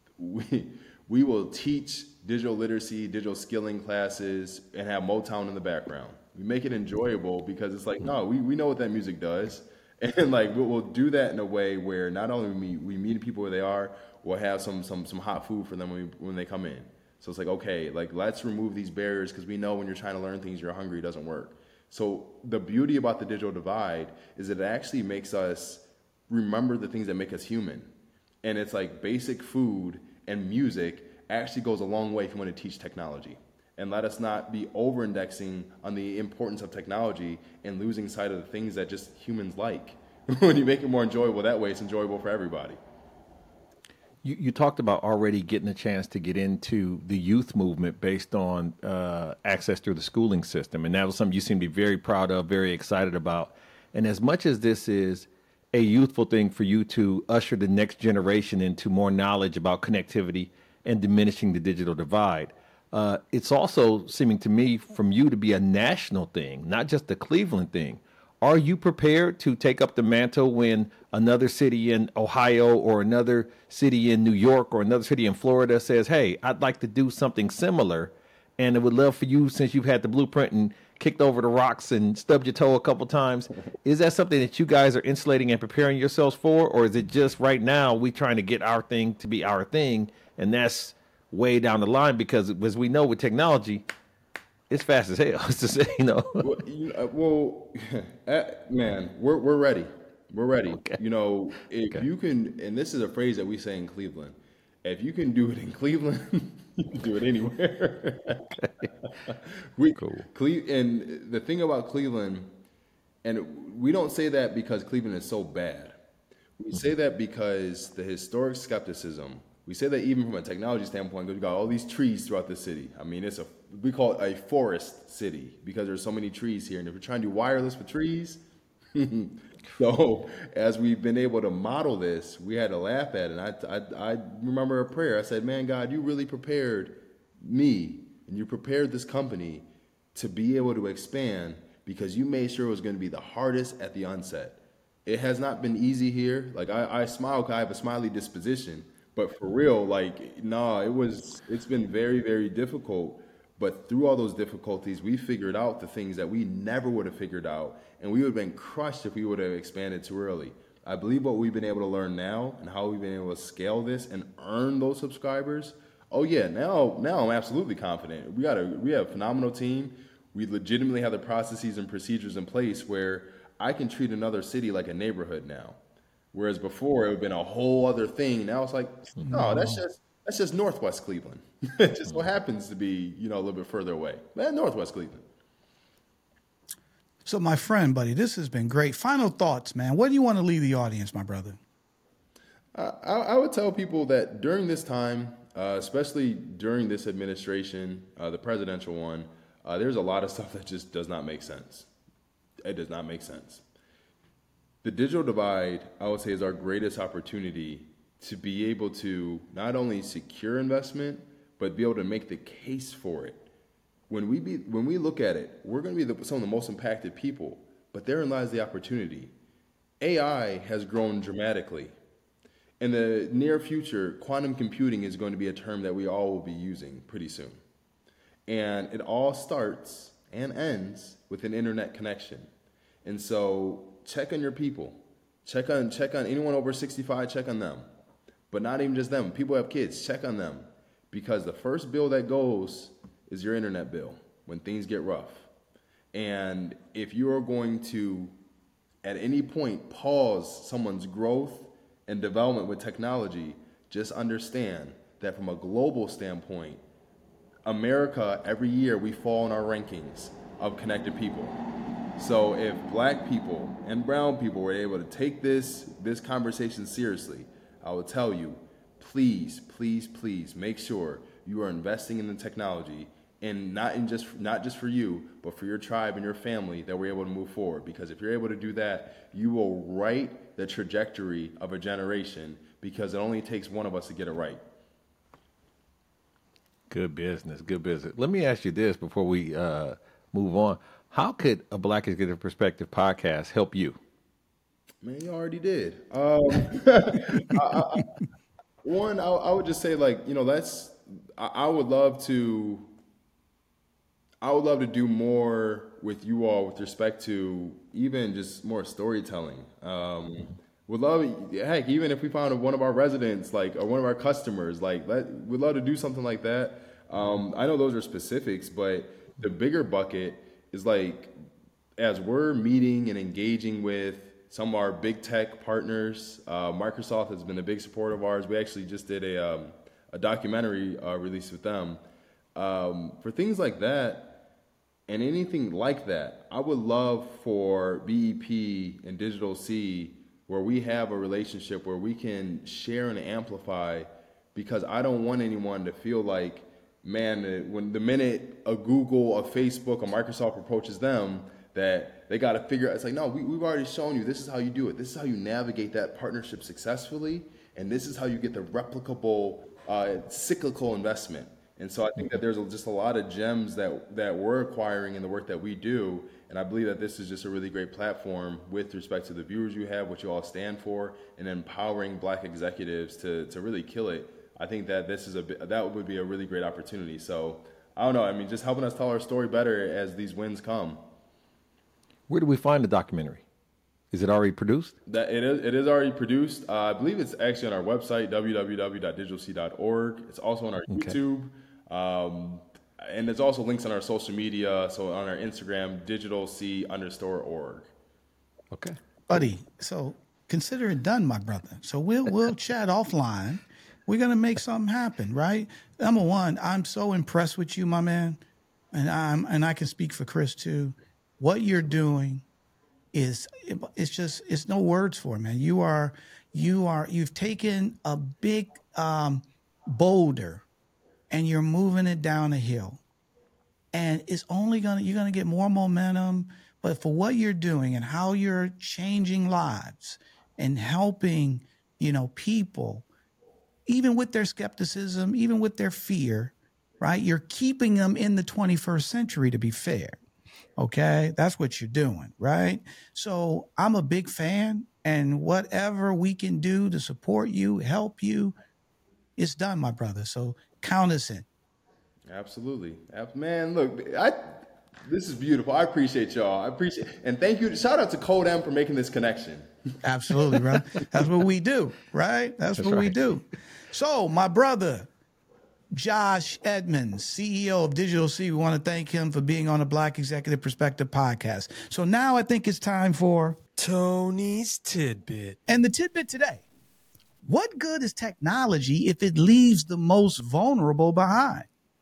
we will teach digital literacy, digital skilling classes, and have Motown in the background. We make it enjoyable because it's like, no, we know what that music does. And like, we'll do that in a way where not only we meet people where they are, we'll have some hot food for them when they come in. So it's like, okay, like let's remove these barriers because we know when you're trying to learn things, you're hungry, it doesn't work. So the beauty about the digital divide is that it actually makes us remember the things that make us human. And it's like basic food and music actually goes a long way if you want to teach technology. And let us not be over-indexing on the importance of technology and losing sight of the things that just humans like. When you make it more enjoyable that way, it's enjoyable for everybody. You talked about already getting a chance to get into the youth movement based on access through the schooling system. And that was something you seem to be very proud of, very excited about. And as much as this is a youthful thing for you to usher the next generation into more knowledge about connectivity and diminishing the digital divide, it's also seeming to me from you to be a national thing, not just a Cleveland thing. Are you prepared to take up the mantle when another city in Ohio or another city in New York or another city in Florida says, hey, I'd like to do something similar, and I would love for you, since you've had the blueprint and kicked over the rocks and stubbed your toe a couple times, is that something that you guys are insulating and preparing yourselves for, or is it just right now we trying to get our thing to be our thing, and that's way down the line? Because as we know with technology, it's fast as hell. It's to say, Man, we're ready. We're ready. Okay. If you can, and this is a phrase that we say in Cleveland, if you can do it in Cleveland, you can do it anywhere. Cool. And the thing about Cleveland, and we don't say that because Cleveland is so bad. We say that because the historic skepticism. We say that even from a technology standpoint, because we got all these trees throughout the city. I mean, we call it a forest city because there's so many trees here. And if we're trying to do wireless with trees, so as we've been able to model this, we had to laugh at it. And I remember a prayer. I said, man, God, you really prepared me and you prepared this company to be able to expand because you made sure it was going to be the hardest at the onset. It has not been easy here. Like I smile because I have a smiley disposition. But for real, it's been very, very difficult. But through all those difficulties, we figured out the things that we never would have figured out. And we would have been crushed if we would have expanded too early. I believe what we've been able to learn now and how we've been able to scale this and earn those subscribers. Oh yeah, now I'm absolutely confident. We have a phenomenal team. We legitimately have the processes and procedures in place where I can treat another city like a neighborhood now. Whereas before it would have been a whole other thing. Now it's like, no, that's just Northwest Cleveland. It just so happens to be, a little bit further away. Man, Northwest Cleveland. So, my friend, buddy, this has been great. Final thoughts, man. What do you want to leave the audience, my brother? I would tell people that during this time, especially during this administration, the presidential one, there's a lot of stuff that just does not make sense. It does not make sense. The digital divide, I would say, is our greatest opportunity to be able to not only secure investment, but be able to make the case for it. When we look at it, we're going to be some of the most impacted people, but therein lies the opportunity. AI has grown dramatically. In the near future, quantum computing is going to be a term that we all will be using pretty soon. And it all starts and ends with an internet connection. And so check on your people. Check on anyone over 65, check on them. But not even just them. People have kids, check on them. Because the first bill that goes is your internet bill when things get rough. And if you are going to, at any point, pause someone's growth and development with technology, just understand that from a global standpoint, America, every year we fall in our rankings of connected people. So if black people and brown people were able to take this conversation seriously, I will tell you, please, please, please make sure you are investing in the technology, and not just for you, but for your tribe and your family, that we're able to move forward. Because if you're able to do that, you will write the trajectory of a generation, because it only takes one of us to get it right. Good business. Good business. Let me ask you this before we move on. How could a Black Executive Perspective podcast help you? Man, you already did. One, I would just say, I would love to do more with you all with respect to even just more storytelling. Would love, heck, even if we found one of our residents, or one of our customers, we'd love to do something like that. I know those are specifics, but the bigger bucket is like, as we're meeting and engaging with some of our big tech partners, Microsoft has been a big supporter of ours. We actually just did a documentary release with them. For things like that and anything like that, I would love for BEP and Digital C, where we have a relationship where we can share and amplify, because I don't want anyone to feel like, man, when the minute a Google, a Facebook, a Microsoft approaches them, that they got to figure out. It's like, no, we've already shown you, this is how you do it. This is how you navigate that partnership successfully. And this is how you get the replicable, cyclical investment. And so I think that there's just a lot of gems that we're acquiring in the work that we do. And I believe that this is just a really great platform with respect to the viewers you have, what you all stand for, and empowering Black executives to really kill it. I think that that would be a really great opportunity. So I don't know. I mean, just helping us tell our story better as these wins come. Where do we find the documentary? Is it already produced? That it is already produced. I believe it's actually on our website, www.digitalc.org. It's also on our YouTube. And there's also links on our social media. So on our Instagram, digitalc_org. Okay. Buddy, so consider it done, my brother. So we'll chat offline. We're going to make something happen, right? Number one, I'm so impressed with you, my man. And I can speak for Chris too. What you're doing it's no words for it, man. You've taken a big boulder and you're moving it down a hill, and you're going to get more momentum. But for what you're doing and how you're changing lives and helping, people, even with their skepticism, even with their fear, right? You're keeping them in the 21st century, to be fair. Okay, that's what you're doing, right? So I'm a big fan, and whatever we can do to support you, help you, it's done, my brother. So count us in. Absolutely. Man, look, this is beautiful. I appreciate y'all. And thank you. Shout out to Code M for making this connection. Absolutely, bro. That's what we do, right? That's what we do. So my brother, Josh Edmonds, CEO of Digital C, we want to thank him for being on the Black Executive Perspective podcast. So now I think it's time for Tony's Tidbit. And the tidbit today: what good is technology if it leaves the most vulnerable behind?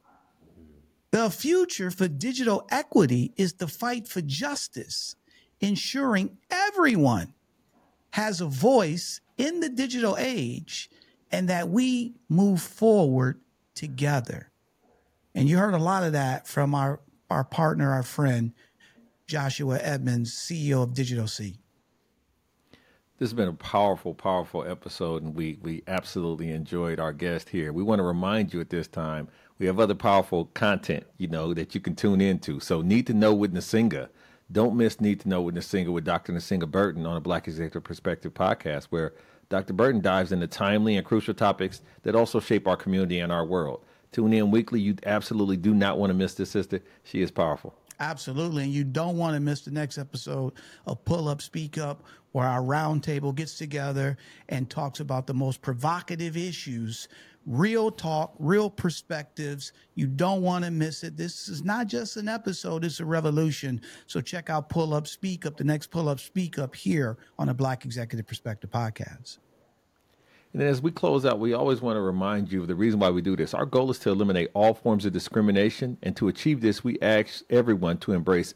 The future for digital equity is the fight for justice, ensuring everyone has a voice in the digital age, and that we move forward together. And you heard a lot of that from our partner, our friend, Joshua Edmonds, CEO of Digital C. This has been a powerful, powerful episode, and we absolutely enjoyed our guest here. We want to remind you at this time, we have other powerful content, that you can tune into. So Need to Know with Nsinga. Don't miss Need to Know with Nsinga with Dr. Nsinga Burton on a Black Executive Perspective podcast, where Dr. Burton dives into timely and crucial topics that also shape our community and our world. Tune in weekly. You absolutely do not want to miss this sister. She is powerful. Absolutely. And you don't want to miss the next episode of Pull Up, Speak Up, where our roundtable gets together and talks about the most provocative issues, real talk, real perspectives. You don't want to miss it. This is not just an episode, it's a revolution. So check out Pull Up, Speak Up, the next Pull Up, Speak Up here on the Black Executive Perspective podcast. And then as we close out, we always want to remind you of the reason why we do this. Our goal is to eliminate all forms of discrimination. And to achieve this, we ask everyone to embrace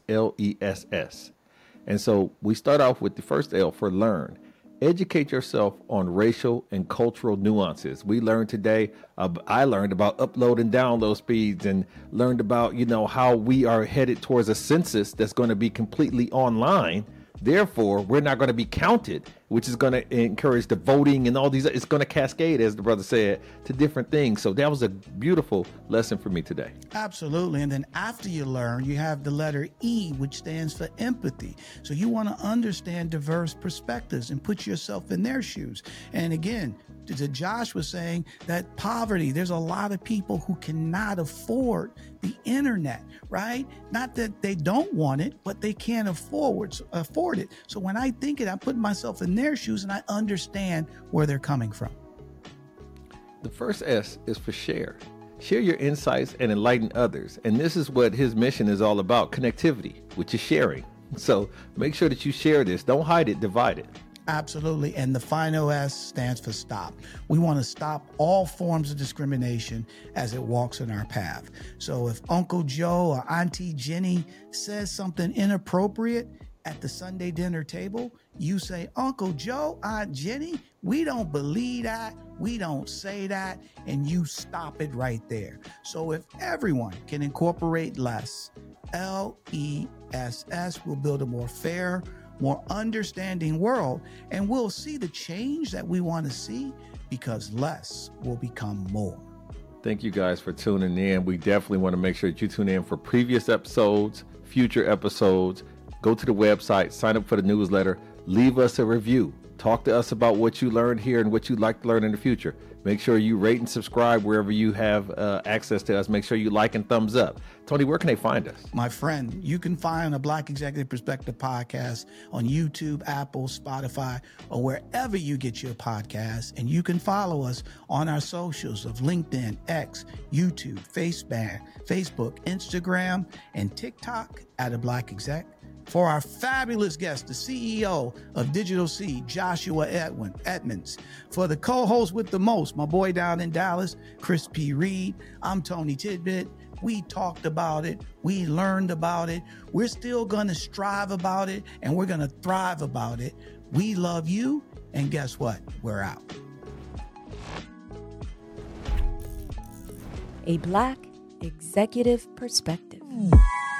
LESS. And so we start off with the first L for learn. Educate yourself on racial and cultural nuances. We learned today, I learned about upload and download speeds, and learned about, how we are headed towards a census that's going to be completely online. Therefore, we're not going to be counted, which is going to encourage the voting and all these. It's going to cascade, as the brother said, to different things. So that was a beautiful lesson for me today. Absolutely. And then after you learn, you have the letter E, which stands for empathy. So you want to understand diverse perspectives and put yourself in their shoes. And again, Josh was saying that poverty, there's a lot of people who cannot afford the internet, right? Not that they don't want it, but they can't afford it. So when I think it, I'm putting myself in their shoes and I understand where they're coming from. The first S is for share. Share your insights and enlighten others. And this is what his mission is all about, connectivity, which is sharing. So make sure that you share this. Don't hide it, divide it. Absolutely. And the final S stands for stop. We want to stop all forms of discrimination as it walks in our path. So if Uncle Joe or Auntie Jenny says something inappropriate at the Sunday dinner table, you say, Uncle Joe, Aunt Jenny, we don't believe that. We don't say that. And you stop it right there. So if everyone can incorporate less, LESS, will build a more fair, more understanding world, and we'll see the change that we want to see, because less will become more. Thank you guys for tuning in. We definitely want to make sure that you tune in for previous episodes, future episodes. Go to the website, sign up for the newsletter, leave us a review. Talk to us about what you learned here and what you'd like to learn in the future. Make sure you rate and subscribe wherever you have access to us. Make sure you like and thumbs up. Tony, where can they find us? My friend, you can find a Black Executive Perspective podcast on YouTube, Apple, Spotify, or wherever you get your podcasts. And you can follow us on our socials of LinkedIn, X, YouTube, Facebook, Instagram, and TikTok at a Black Exec. For our fabulous guest, the CEO of Digital C, Joshua Edmonds. For the co-host with the most, my boy down in Dallas, Chris P. Reed. I'm Tony Tidbit. We talked about it. We learned about it. We're still going to strive about it, and we're going to thrive about it. We love you, and guess what? We're out. A Black Executive Perspective.